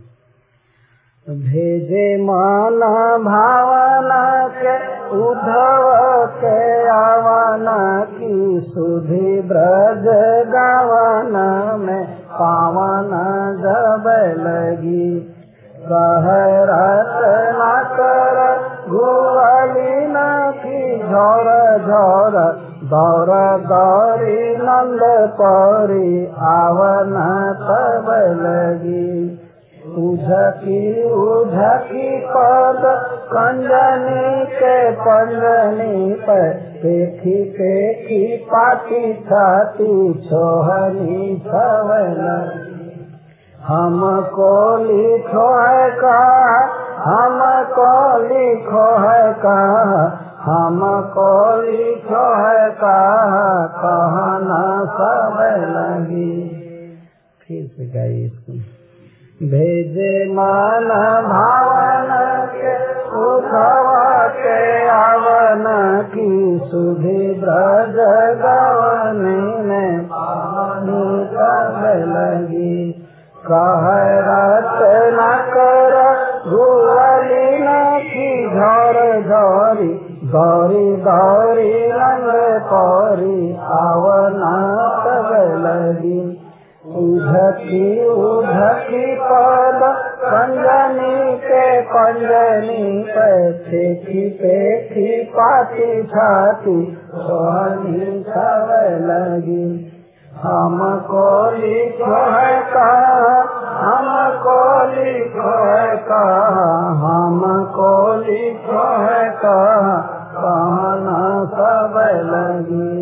भेजे माना भावना के उद्धव के आवाना की, सुधि ब्रज गावाना में पावन जब लगी। कह रत्ना कर गुवालिन की झोर झोर दौर दौरी नंद पौरी आवन तब लगी। उझकी उझकी पद कंजनी के पंजनी पर, देखी देखी पाती छाती छोहनी छव लगी। हमको लिखो है कहा हमको लिखो है कहा हमको लिखो है कहा कहा न सब लगी। फिर से गाइए इसको। भेजे मन भावन के उद्धव के आवन की, सुधि ब्रज गवन में पानी सब लगी। कह रत्ना कर गुवालिन की झोर झोरी गौरी गौरी रंग पौरी आवन तब लगी। उझकी उझकी पद कंजनी के पंजनी पे, फेंकी फेंकी पाती छाती सोहनी छव लगी। हमको लिखो है कहा, हमको लिखो है कहा, हमको लिखो है कहा, कहना सब लगी।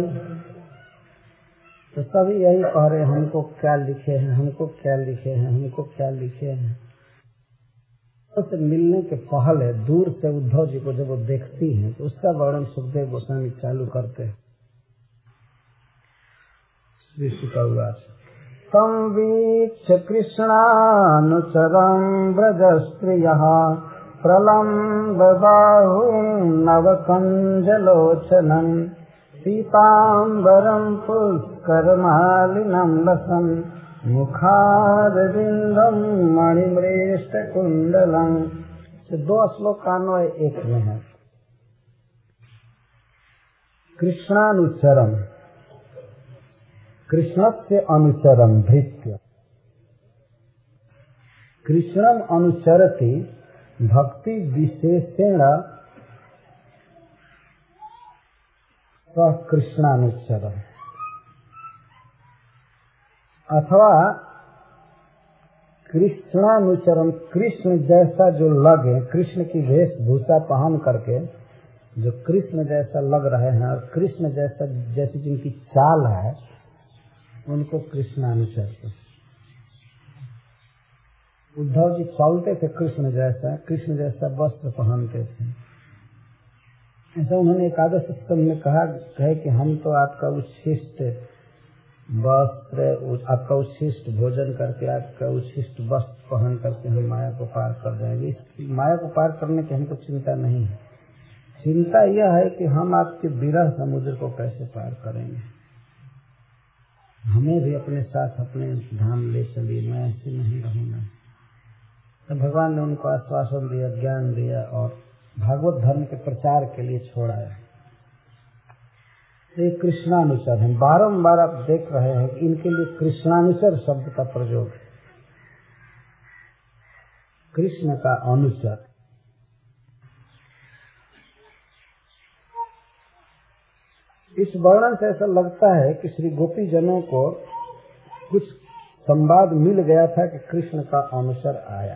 तो सभी यही कह रहे हमको क्या लिखे हैं, हमको क्या लिखे हैं, हमको क्या लिखे हैं। उससे मिलने के पहले दूर से उद्धव जी को जब वो देखती हैं तो उसका वर्णन सुखदेव गोस्वामी चालू करते हैं। श्री शुकवाच तम वीक्ष कृष्णानुचरं व्रजस्त्रियः प्रलम्ब बाहुं नवकञ्जलोचनं पीताम्बरं पुष्करमालिनं लसन् मुखारविन्दं मणिमृष्टकुण्डलं। दो श्लोक का अन्वय एक में है। कृष्णानुचरम, कृष्णस्य अनुचरम भृत्य, कृष्णम अनुचरति भक्ति विशेषेण सह कृष्णानुचरम। अथवा कृष्णानुचरम, कृष्ण जैसा जो लगे, कृष्ण की वेशभूषा पहन करके जो कृष्ण जैसा लग रहे हैं और कृष्ण जैसा जैसी जिनकी चाल है उनको कृष्णानुचर। उद्धव जी चलते थे कृष्ण जैसा, कृष्ण जैसा वस्त्र पहनते थे। ऐसा उन्होंने एकादश स्तंभ में कहा है कि हम तो आपका उच्छिष्ट वस्त्र, आपका उच्छिष्ट भोजन करके, आपका उच्छिष्ट वस्त्र पहन करके हम माया को पार कर जाएंगे। इस माया को पार करने की हमको चिंता नहीं है। चिंता यह है कि हम आपके विरह समुद्र को कैसे पार करेंगे। हमें भी अपने साथ अपने धाम ले चलिए, मैं ऐसे नहीं रहूंगा। तो भगवान ने उनको आश्वासन दिया, ज्ञान दिया और भागवत धर्म के प्रचार के लिए छोड़ा है। ये कृष्णानुचर है। बारंबार आप देख रहे हैं कि इनके लिए कृष्णानुचर शब्द का प्रयोग है। कृष्ण का अनुचर। इस वर्णन से ऐसा लगता है कि श्री गोपी जनों को कुछ संवाद मिल गया था कि कृष्ण का अनुचर आया।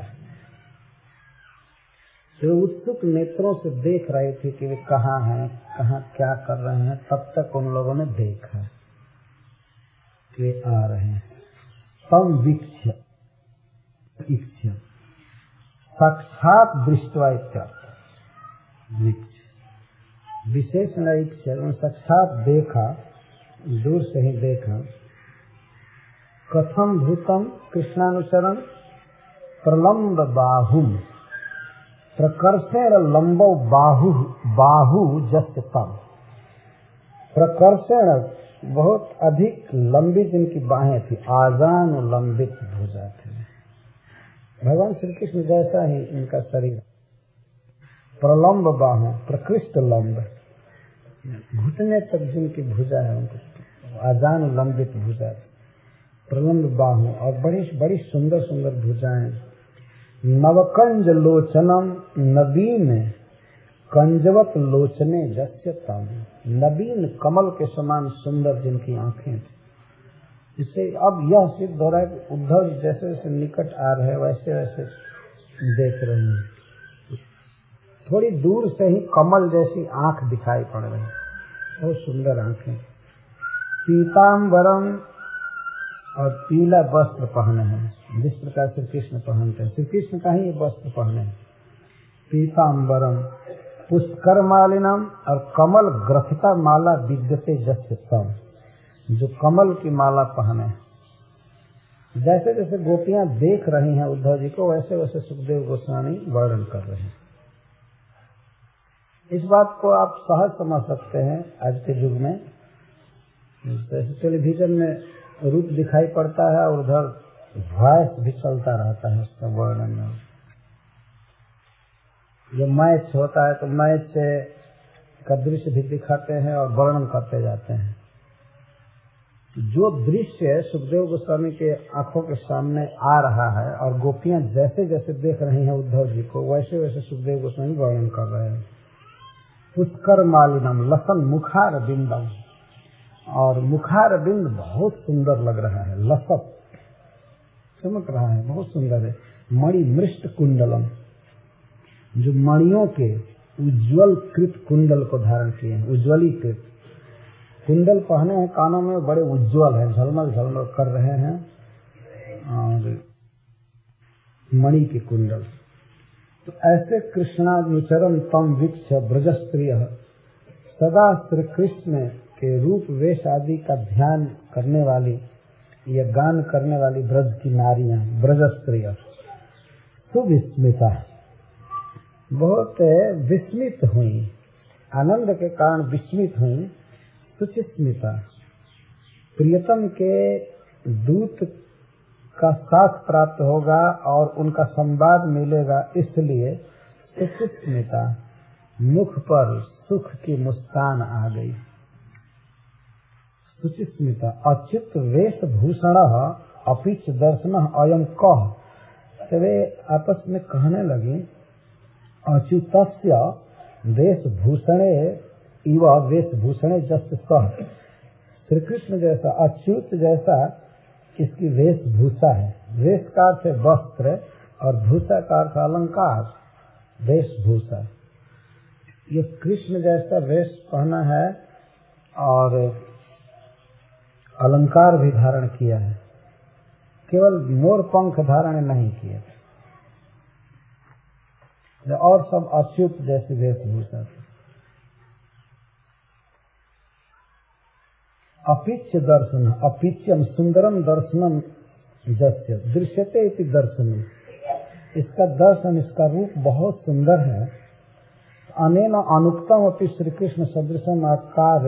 वे उत्सुक नेत्रों से देख रहे थे कि वे कहाँ हैं, कहाँ क्या कर रहे हैं। तब तक उन लोगों ने देखा कि वे आ रहे हैं। तम वीक्ष, इक्ष्य साक्षात दृष्टवा इत्यर्थ। वीक्ष विशेष न इक्ष्य, साक्षात देखा, दूर से ही देखा। कथम भूतम कृष्णानुचरम प्रलम्ब बाहुम प्रकर्षेण लंबो बाहु बाहु जस्य तम। प्रकर्षेण बहुत अधिक लंबी जिनकी बाहें थी, आजान लंबित भुजा थे। भगवान श्री कृष्ण जैसा ही इनका शरीर। प्रलम्ब बाहु, प्रकृष्ट लंब, घुटने तक जिनकी भुजा है उनको आजान लंबित भुजा। प्रलम्ब बाहु और बड़ी बड़ी सुंदर सुंदर भुजाएं। नवकंज लोचनम, नवीन कंजवत लोचने जस्य तम। नवीन कमल के समान सुंदर जिनकी आंखें थी। इससे अब यह सिद्ध हो रहा है कि उद्धव जैसे जैसे निकट आ रहे हैं वैसे वैसे देख रहे हैं। थोड़ी दूर से ही कमल जैसी आंख दिखाई पड़ रही, बहुत सुंदर आंखें। पीताम्बरम और पीला वस्त्र पहने हैं, जिस प्रकार श्री कृष्ण पहनते हैं। श्री कृष्ण का ही ये वस्त्र पहने हैं। पीताम्बरम पुष्कर मालिनम और कमल ग्रथिता माला विद्यते जस्य तम। जो कमल की माला पहने। जैसे जैसे गोपियां देख रही हैं उद्धव जी को, वैसे वैसे सुखदेव गोस्वामी वर्णन कर रहे हैं। इस बात को आप सहज समझ सकते हैं आज के युग में। जैसे टेलीविजन में रूप दिखाई पड़ता है और उधर वॉइस भी चलता रहता है उसका वर्णन में। जब मैच होता है तो मैच का दृश्य भी दिखाते हैं और वर्णन करते जाते हैं। जो दृश्य सुखदेव गोस्वामी के आंखों के सामने आ रहा है और गोपियां जैसे जैसे देख रही हैं उद्धव जी को, वैसे वैसे सुखदेव गोस्वामी वर्णन कर रहे हैं। पुष्कर मालिनम लसन मुखार बिंदम। और मुखार बिंद बहुत सुंदर लग रहा है, लसक चमक रहा है, बहुत सुंदर है। मणि मृष्ट कुंडलम, जो मणियों के उज्ज्वल कृत कुंडल को धारण किए हैं, उज्ज्वलीकृत कुंडल पहने हैं, कानों में बड़े उज्ज्वल है, झलमल झलमल कर रहे हैं, और मणि के कुंडल। तो ऐसे कृष्णानुचरण तम वीक्ष ब्रजस्त्रिय, सदा श्री कृष्ण के रूप वेश आदि का ध्यान करने वाली या गान करने वाली ब्रज की नारियां, ब्रजस्त्रिय सुविस्मिता, बहुत विस्मित हुई, आनंद के कारण विस्मित हुई। सुचिस्मिता, प्रियतम के दूत का साथ प्राप्त होगा और उनका संवाद मिलेगा, इसलिए सुचिस्मिता, मुख पर सुख की मुस्कान आ गई। सुचिस्मिता, अच्युत वेशभूषण अपिच दर्शन अयम कह, वे आपस में कहने लगी, अच्युतस्य वेशभूषणे इव वेशभूषणे जस्ट सह, श्री कृष्ण जैसा, अच्युत जैसा इसकी वेशभूषा है। वेश का अर्थ है वस्त्र और भूषा का अर्थ अलंकार, वेशभूषा। ये कृष्ण जैसा वेश पहना है और अलंकार भी धारण किया है, केवल मोर पंख धारण नहीं किए, और सब अच्युत जैसी वेशभूषा। अपिच्य दर्शन, अपिच्यम सुंदरम दर्शनम जस्य दृश्यते इति दर्शन, इसका दर्शन, इसका रूप बहुत सुंदर है। अनेन अनुक्तम अपि श्री कृष्ण सदृशम आकार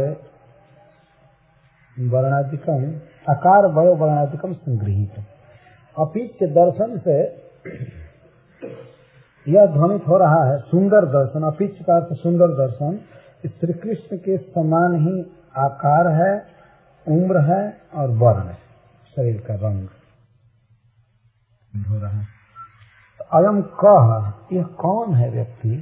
वर्णाधिकम, आकार वयो वर्णाधिकम संगृहीत। अपिच्य दर्शन से यह ध्वनित हो रहा है सुंदर दर्शन, अपिच्य का अर्थ सुंदर दर्शन, श्री कृष्ण के समान ही आकार है, उम्र है और वर्ण है, शरीर का रंग हो रहा है। तो अयम कह, यह कौन है व्यक्ति?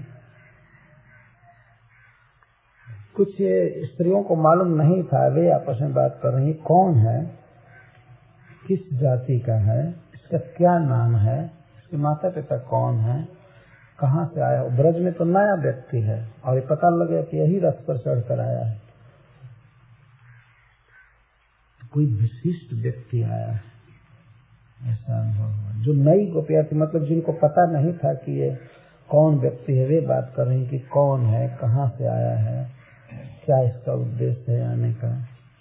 कुछ स्त्रियों को मालूम नहीं था, वे आपस में बात कर रही, कौन है, किस जाति का है, इसका क्या नाम है, इसके माता पिता कौन है, कहाँ से आया? ब्रज में तो नया व्यक्ति है और ये पता लगे कि यही रथ पर चढ़कर आया है, कोई विशिष्ट व्यक्ति आया है, ऐसा अनुभव हुआ। जो नई गोपियाँ थी, मतलब जिनको पता नहीं था कि ये कौन व्यक्ति है, वे बात कर रही कि कौन है, कहाँ से आया है, क्या इसका उद्देश्य है आने का।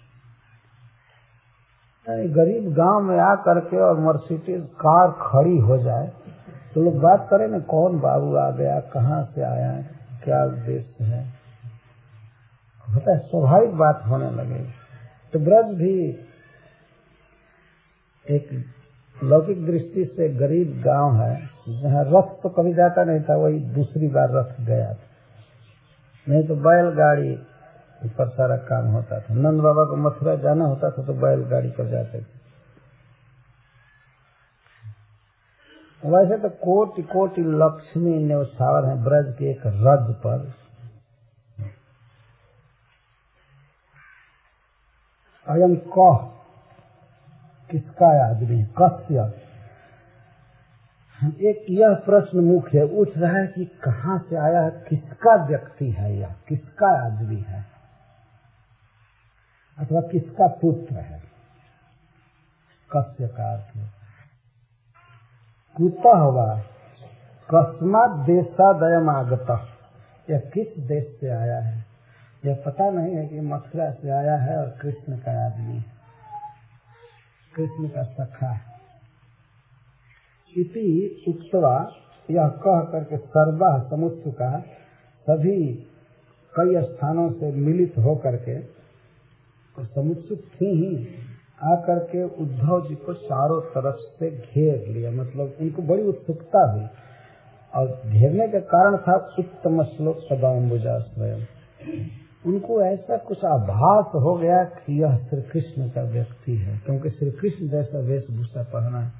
गरीब गांव में आ करके और मर्सिडीज कार खड़ी हो जाए तो लोग बात करें ना, कौन बाबू आ गया, कहाँ से आया, क्या उद्देश्य है, होता है, स्वाभाविक बात होने लगेगी। तो ब्रज भी एक लौकिक दृष्टि से गरीब गांव है, जहाँ रथ तो कभी जाता नहीं था, वही दूसरी बार रथ गया था, नहीं तो बैलगाड़ी पर सारा काम होता था। नंद बाबा को मथुरा जाना होता था तो बैलगाड़ी पर जाते थे। वैसे तो कोटि कोटि लक्ष्मी न्यौछावर है ब्रज के एक रथ पर। अयम कह, किसका आदमी, कस्य, एक यह प्रश्न मुख्य उठ रहा है कि कहाँ से आया है, किसका व्यक्ति है, यह किसका आदमी है, अथवा किसका पुत्र है। कस्य का अर्थ है कुतः वा, कस्मात् देशादयम् आगतः, यह किस देश से आया है, यह पता नहीं है कि मथुरा से आया है और कृष्ण का आदमी है, कृष्ण का सखा है। इति उक्तवा, यह कह करके सर्वा समुत्सुका, सभी कई स्थानों से मिलित हो करके और समुत्सुक थी ही, आकर के उद्धव जी को चारों तरफ से घेर लिया, मतलब उनको बड़ी उत्सुकता हुई और घेरने का कारण था उत्तम श्लोक पदाम्बुजाश्रयम्। उनको ऐसा कुछ आभास हो गया कि यह श्री कृष्ण का व्यक्ति है, क्योंकि श्री कृष्ण जैसा वेशभूषा पहना है,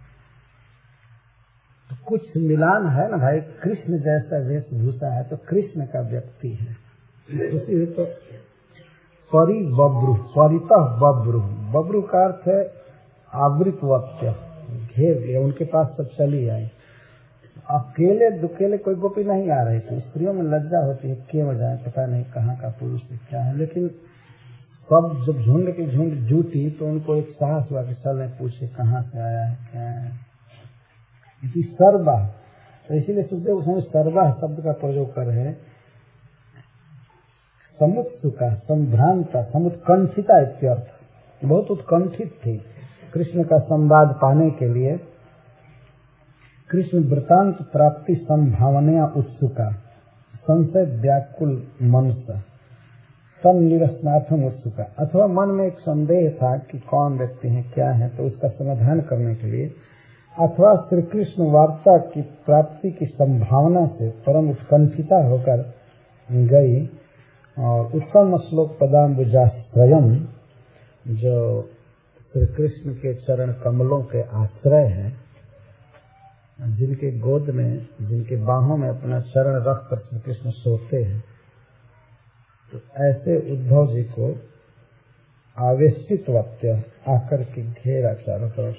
तो कुछ मिलान है ना भाई, कृष्ण जैसा वेशभूषा है तो कृष्ण का व्यक्ति है। उसी तो परि बब्रु, परितः बब्रु, बब्रु का अर्थ है आवृत वत्य, घेर लिया, उनके पास सब चली आई। अकेले दुकेले कोई गोपी नहीं आ रही थी। स्त्रियों में लज्जा होती है, क्यों जाए, पता नहीं कहाँ का पुरुष क्या है, लेकिन सब जब झुंड की झुंड जुटी तो उनको एक साहस हुआ कि चल पूछे कहाँ से आया है, क्या है। इसी सर्वा, तो इसीलिए सुखदेव गोस्वामी सर्वा शब्द का प्रयोग कर रहे हैं। समुत्सुका, संभ्रांता, समुत्कंठिता इत्यर्थ, बहुत उत्कंठित थी कृष्ण का संवाद पाने के लिए। कृष्ण वृतांत प्राप्ति संभावना उत्सुका, संशय व्याकुल मनसा, तन निरसनाथम उत्सुका, अथवा मन में एक संदेह था कि कौन व्यक्ति है, क्या है, तो उसका समाधान करने के लिए, अथवा श्री कृष्ण वार्ता की प्राप्ति की संभावना से परम उत्कंठिता होकर गई। और उत्तम श्लोक पदाम्बुजाश्रयम, जो श्री कृष्ण के चरण कमलों के आश्रय हैं, जिनके गोद में, जिनके बाहों में अपना चरण रख कर श्री कृष्ण सोते हैं, तो ऐसे उद्धव जी को आवेशित वत्य आकर के घेरा चारों तरफ।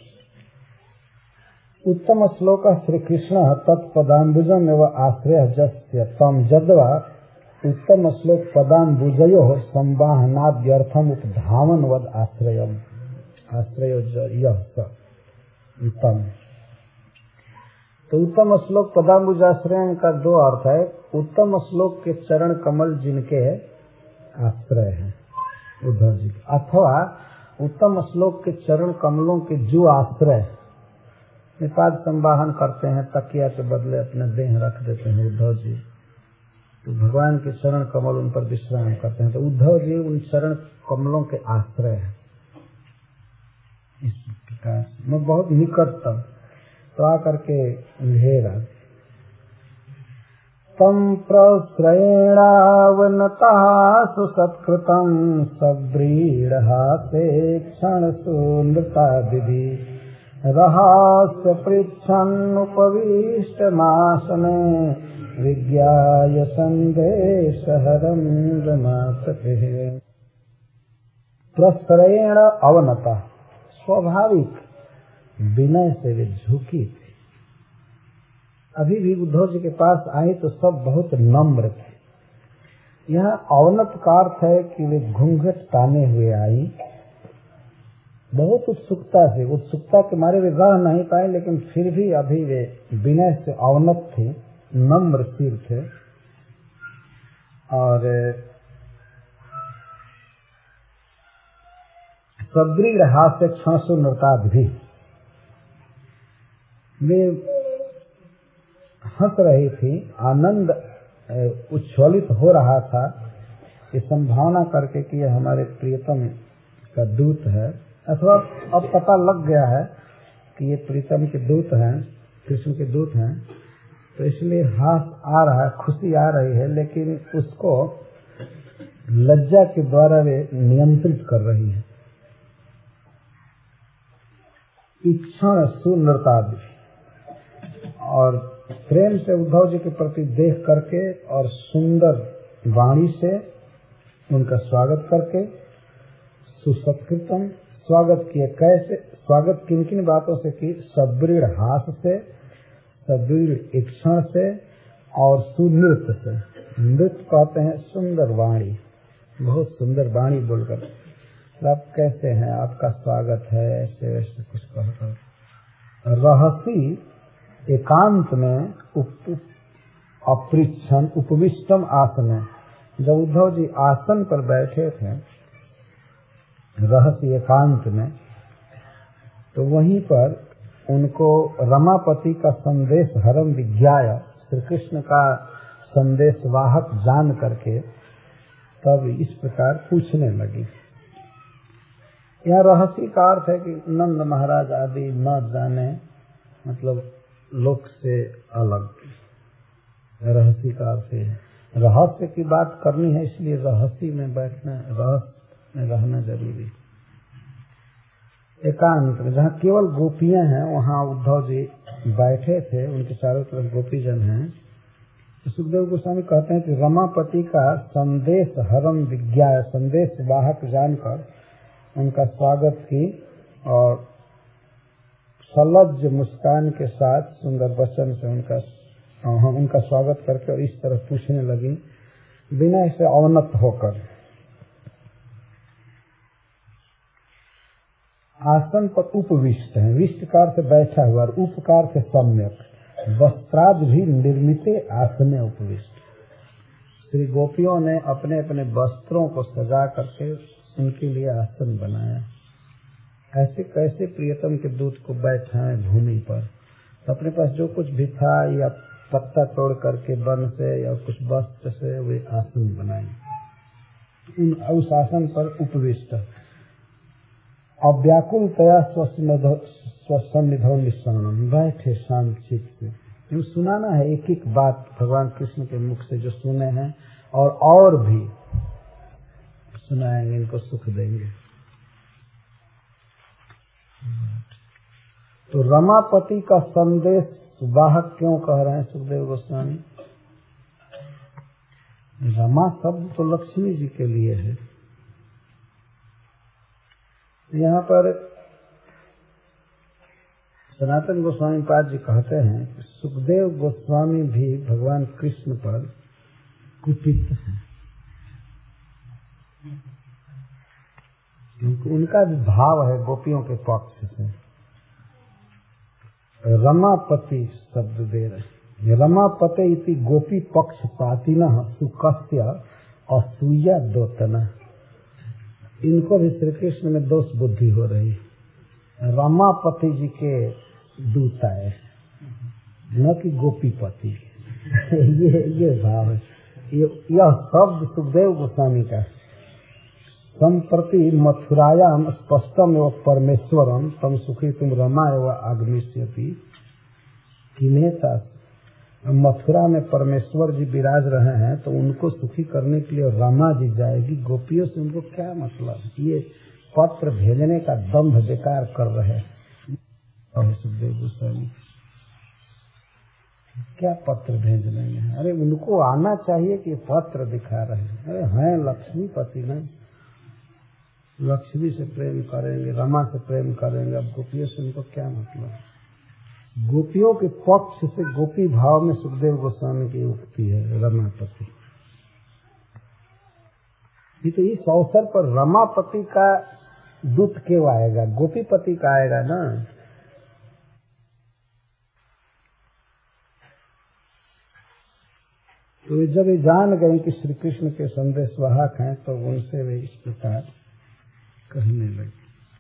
उत्तम श्लोक श्री कृष्ण तत्पदाम्बुजम एवं आश्रय जस्य तम जद्वा, उत्तम श्लोक पदाम्बुजयो संवाहनाद्यर्थम उपधावन वद आश्रयम, आश्रय यह उत्तम। तो उत्तम श्लोक पदाम्बुजाश्रय का दो अर्थ है। उत्तम श्लोक के चरण कमल जिनके आश्रय हैं उद्धव जी, अथवा उत्तम श्लोक के चरण कमलों के जो आश्रय निपात संवाहन करते हैं, तकिया के बदले अपने देह रख देते हैं उद्धव जी, तो भगवान के चरण कमल उन पर विश्राम करते हैं। तो उद्धव जी उन चरण कमलों के आश्रय हैं। इस प्रकार मैं बहुत निकटतम, तो आकर के घेरा। तम प्रश्रयेणावनता सुसत्कृतं सव्रीडहासे क्षण सुनृता विधि, रहस्य पृच्छन्नुपविष्टमासने विज्ञाय संदेशहरं रमापतिः। प्रश्रयेण अवनता, स्वाभाविक विनय से वे झुकी थी। अभी भी उद्धव जी के पास आई तो सब बहुत नम्र थे। यहाँ अवनत का अर्थ है कि वे घूंघट ताने हुए आई, बहुत उत्सुकता से, उत्सुकता के मारे वे रह नहीं पाए, लेकिन फिर भी अभी वे विनय से अवनत थे, नम्र सिर थे। और सदृढ़ हास्य क्षणसु नृतादि, वे हंस रही थी, आनंद उच्छ्वलित हो रहा था, ये संभावना करके कि यह हमारे प्रियतम का दूत है, अथवा अब पता लग गया है कि ये प्रीतम के दूत हैं, कृष्ण के दूत हैं, तो इसलिए हास आ रहा है, खुशी आ रही है, लेकिन उसको लज्जा के द्वारा वे नियंत्रित कर रही है। इच्छा सुनृतादि, और प्रेम से उद्धव जी के प्रति देख करके और सुंदर वाणी से उनका स्वागत करके, सुसत्कृतम, स्वागत किए। कैसे स्वागत, किन किन बातों से की? सदृढ़ हास से, सदृढ़ इक्षण से और सुनृत्य से। नृत्य कहते हैं सुंदर वाणी, बहुत सुंदर वाणी बोलकर, आप कैसे हैं, आपका स्वागत है, ऐसे वैसे कुछ कहकर। रहसी एकांत में उप अपृच्छन उपविष्टम आसन, जब उद्धव जी आसन पर बैठे थे रहस्य एकांत में, तो वहीं पर उनको रमापति का संदेश हरम विज्ञाय, श्री कृष्ण का संदेश वाहक जान करके तब इस प्रकार पूछने लगी। यह रहस्य का अर्थ है कि नंद महाराज आदि न जाने, मतलब लोक से अलग, रहस्य का अर्थ है। रहस्य की बात करनी है, इसलिए रहस्य में बैठना, रहस्य में रहना जरूरी। एकांत में जहाँ केवल गोपियां हैं, वहाँ उद्धव जी बैठे थे, उनके चारों तरफ गोपीजन हैं, सुखदेव गोस्वामी कहते हैं कि रमापति का संदेश हरम विज्ञा संदेश वाहक जानकर उनका स्वागत की और सलज्ज मुस्कान के साथ सुंदर वचन से उनका हम उनका स्वागत करके और इस तरह पूछने लगी विनय से अवनत होकर। आसन पर उपविष्ट है, विष्टकार से बैठा हुआ और उपकार से सम्यक, वस्त्राद भी निर्मित आसने उपविष्ट। श्री गोपियों ने अपने अपने वस्त्रों को सजा करके उनके लिए आसन बनाया। ऐसे कैसे प्रियतम के दूत को बैठाएं भूमि पर, तो अपने पास जो कुछ भी था या पत्ता तोड़ करके वन से या कुछ वस्त्र से वे आसन बनाए, उन उस आसन पर उपविष्ट अव्याकुलतया स्वसन्निधौ निस्सरणम, बैठे शांत चित्त से। सुनाना है एक एक बात भगवान कृष्ण के मुख से जो सुने हैं और और भी सुनाएंगे, इनको सुख देंगे। तो रमापति का संदेश वाहक क्यों कह रहे हैं सुखदेव गोस्वामी? रमा शब्द तो लक्ष्मी जी के लिए है। यहाँ पर सनातन गोस्वामी पाद जी कहते हैं कि सुखदेव गोस्वामी भी भगवान कृष्ण पर कुपित हैं, क्योंकि उनका भी भाव है गोपियों के पक्ष से। रमापति शब्द दे रहे, रमापते इति गोपी पक्ष पातिनः सुकस्य असूया दोतना। इनको भी श्री कृष्ण में दोष बुद्धि हो रही है। रमापति जी के दूत आए, न कि गोपीपति। ये ये भाव है। ये यह शब्द सुखदेव गोस्वामी का। संप्रति मथुरायाम स्पष्टम एवं परमेश्वरम तम सुखी तुम रमा एवं आगमिष्यति किमेता। मथुरा में परमेश्वर जी विराज रहे हैं तो उनको सुखी करने के लिए रमा जी जाएगी, गोपियों से उनको क्या मतलब? ये पत्र भेजने का दंभ बेकार कर रहे हैं सुखदेव गोस्वामी। क्या पत्र भेज रहे हैं? अरे उनको आना चाहिए कि पत्र दिखा रहे हैं। अरे हैं लक्ष्मीपति नहीं, लक्ष्मी से प्रेम करेंगे, रमा से प्रेम करेंगे, अब गोपियों से उनको क्या मतलब? गोपियों के पक्ष से गोपी भाव में सुखदेव गोस्वामी की उक्ति है रमापति। ये तो इस अवसर पर रमापति का दूत क्यों आएगा? गोपीपति का आएगा ना। तो वे जब ये जान गए कि श्री कृष्ण के संदेश वाहक हैं तो उनसे वे इस प्रकार कहने लगे।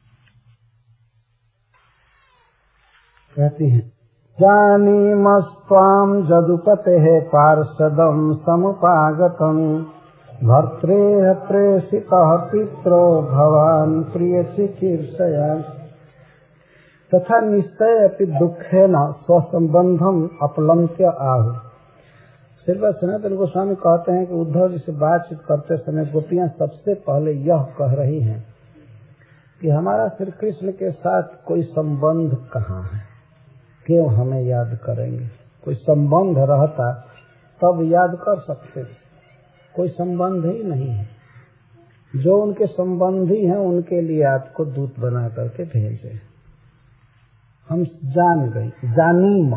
कहती हैं जानीमस्त्वां जदुपतेः पार्षदं समुपागतं भर्त्रेह प्रेषितः पित्रो भवान् प्रियचिकीर्षया तथा निश्चय अपि दुःखेन स्वसंबंधम अपलम्प्य आहु। श्री सनातन गोस्वामी कहते हैं कि उद्धव जी से बातचीत करते समय गोपियां सबसे पहले यह कह रही हैं कि हमारा श्री कृष्ण के साथ कोई संबंध कहाँ है, क्यों हमें याद करेंगे? कोई संबंध रहता तब याद कर सकते, कोई संबंध ही नहीं है। जो उनके संबंधी हैं उनके लिए आपको दूत बना करके भेजे। हम जान गए, जानीम,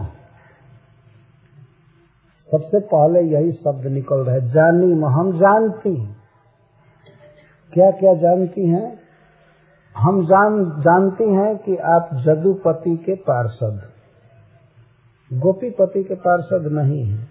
सबसे पहले यही शब्द निकल रहा है, जानीम। हम जानती हैं। क्या क्या जानती हैं? हम जान जानती हैं कि आप जदुपति के पार्षद, गोपीपति के पार्षद नहीं हैं।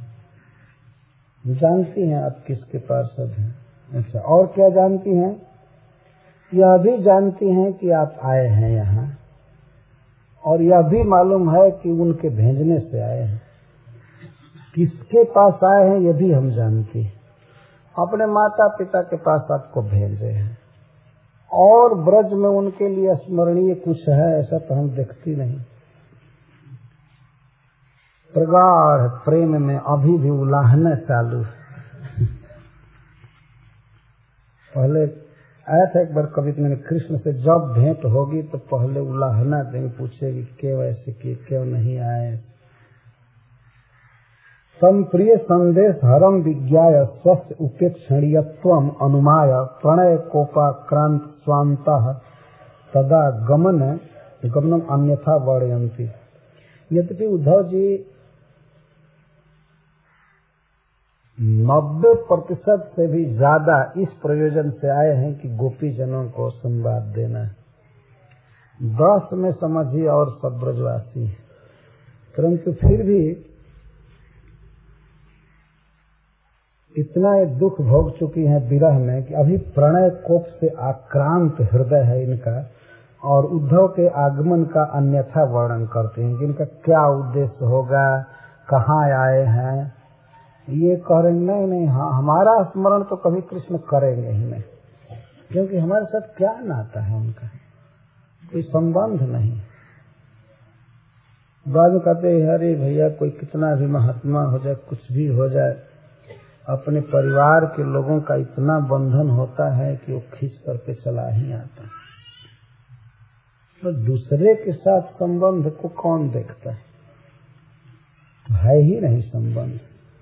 जानती हैं आप किसके पार्षद हैं। अच्छा, और क्या जानती हैं? यह भी जानती हैं कि आप आए हैं यहाँ, और यह भी मालूम है कि उनके भेजने से आए हैं। किसके पास आए हैं यह भी हम जानते हैं। अपने माता पिता के पास आपको भेजे हैं, और ब्रज में उनके लिए स्मरणीय कुछ है ऐसा तो हम देखती नहीं। प्रगाढ़ प्रेम में अभी भी उलाहना चालू है। पहले आया था एक बार कभी मैंने कृष्ण से, जब भेंट होगी तो पहले उलाहना देंगे, पूछेगी क्यों ऐसे किए, क्यों नहीं आए। संप्रिय संदेश हरम विज्ञाय स्वस्थ उपेक्षणीयत्वम अनुमाय प्रणय कोपाक्रांत स्वांतः तदा गमन गमनम अन्यथा वर्णयन्ति। यद्यपि उद्धव जी नब्बे प्रतिशत से भी ज्यादा इस प्रयोजन से आए हैं कि गोपी जनों को संवाद देना है, दस में समझिए और सब ब्रजवासी है, परंतु फिर भी इतना एक दुख भोग चुकी है विरह में कि अभी प्रणय कोप से आक्रांत हृदय है इनका, और उद्धव के आगमन का अन्यथा वर्णन करते हैं कि इनका क्या उद्देश्य होगा, कहाँ आए हैं। ये कह रहे नहीं नहीं हाँ हमारा स्मरण तो कभी कृष्ण करेंगे ही नहीं, क्योंकि हमारे साथ क्या नाता है उनका, कोई संबंध नहीं। बाद में कहते अरे भैया कोई कितना भी महात्मा हो जाए, कुछ भी हो जाए, अपने परिवार के लोगों का इतना बंधन होता है कि वो खींच करके चला ही आता है, तो दूसरे के साथ संबंध को कौन देखता है, है ही नहीं संबंध।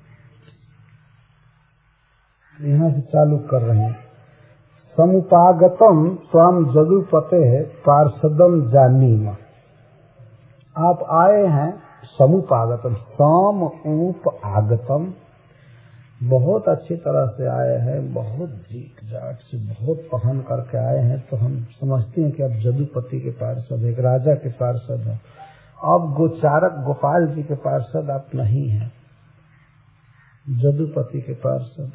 यहाँ से चालू कर रहे हैं। समुपागतम स्वाम जदुपते पार्षदम जानीम। आप आए हैं समुपागतम, सम उप आगतम, बहुत अच्छी तरह से आए हैं, बहुत जीत जाट से बहुत पहन करके आए हैं, तो हम समझते हैं कि अब जदुपति के पार्षद, एक राजा के पार्षद हैं। अब गोचारक गोपाल जी के पार्षद आप नहीं हैं, जदुपति के पार्षद।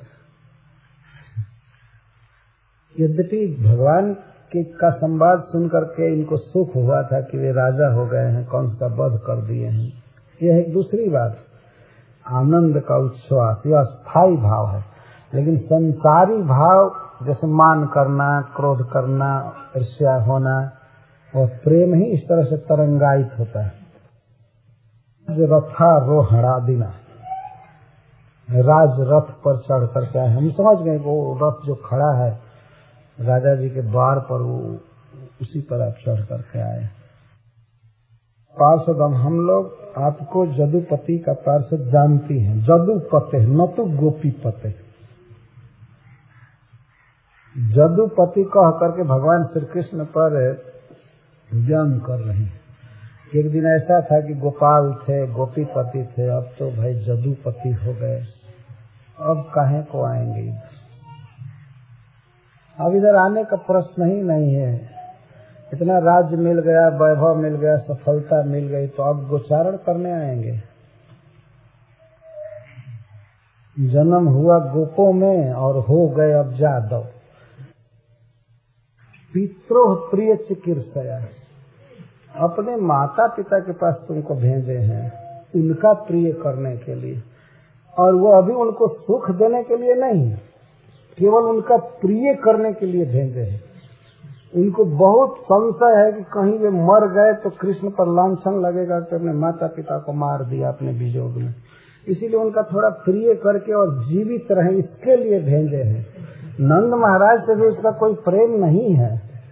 यद्यपि भगवान के का संवाद सुन करके इनको सुख हुआ था कि वे राजा हो गए हैं, कंस का वध कर दिए हैं, यह एक दूसरी बात, आनंद का उच्छ्वास, यह स्थायी भाव है। लेकिन संसारी भाव जैसे मान करना, क्रोध करना, ईर्ष्या होना, और प्रेम ही इस तरह से तरंगायित होता है। रथारोहणादिना, राज रथ पर चढ़ करके आए, हम समझ गए वो रथ जो खड़ा है राजा जी के द्वार पर, वो उसी पर आप चढ़ करके आए। पार्षदम, हम लोग आपको जदुपति का पार्षद जानती हैं। जदुपते न तो गोपी पते, जदुपति कह करके भगवान श्री कृष्ण पर व्यंग कर रहे हैं। एक दिन ऐसा था कि गोपाल थे, गोपीपति थे, अब तो भाई जदुपति हो गए, अब काहे को आएंगे, अब इधर आने का प्रश्न ही नहीं है। इतना राज्य मिल गया, वैभव मिल गया, सफलता मिल गई, तो अब गोचारण करने आएंगे। जन्म हुआ गोपों में और हो गए अब जादव। पित्रोह प्रिय चिकित्सया, अपने माता पिता के पास तुमको भेजे हैं उनका प्रिय करने के लिए, और वो अभी उनको सुख देने के लिए नहीं, केवल उनका प्रिय करने के लिए भेजे हैं। उनको बहुत संशय है कि कहीं वे मर गए तो कृष्ण पर लांछन लगेगा कि अपने माता पिता को मार दिया अपने वियोग में, इसीलिए उनका थोड़ा प्रिय करके और जीवित रहे इसके लिए भेजे हैं। नंद महाराज से भी उसका कोई प्रेम नहीं है,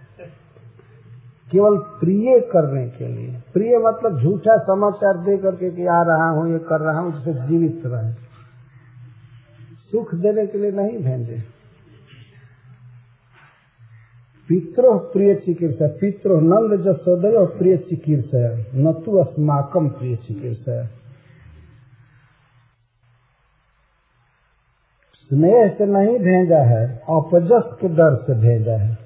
केवल प्रिय करने के लिए। प्रिय मतलब झूठा समाचार दे करके कि आ रहा हूँ, ये कर रहा हूँ, जिससे जीवित रहे, सुख देने के लिए नहीं भेजे। पित्रो प्रिय चिकित्सा, पित्रो नंद जसोदय प्रिय चिकित्सा, न तु अस्माकम प्रिय चिकित्सा। स्नेह से नहीं भेजा है, अपजस के डर से भेजा है,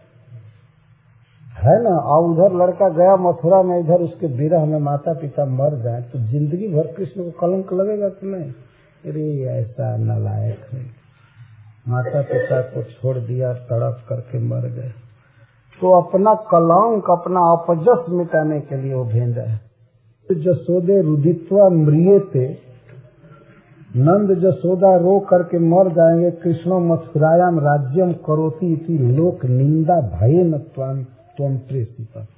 है ना। और उधर लड़का गया मथुरा में, इधर उसके विरह में माता पिता मर जाए तो जिंदगी भर कृष्ण को कलंक लगेगा कि नहीं। अरे ऐसा नालायक है, माता पिता को छोड़ दिया, तड़प करके मर गए, तो अपना कलंक, अपना अपजस मिटाने के लिए वो भेजा है। तो जसोदे रुदित्वा म्रियते, नंद जसोदा रो करके मर जाएंगे। कृष्णो मथुरायाम राज्यम करोति इति लोक निंदा भयेन त्वं त्वं प्रेषिता,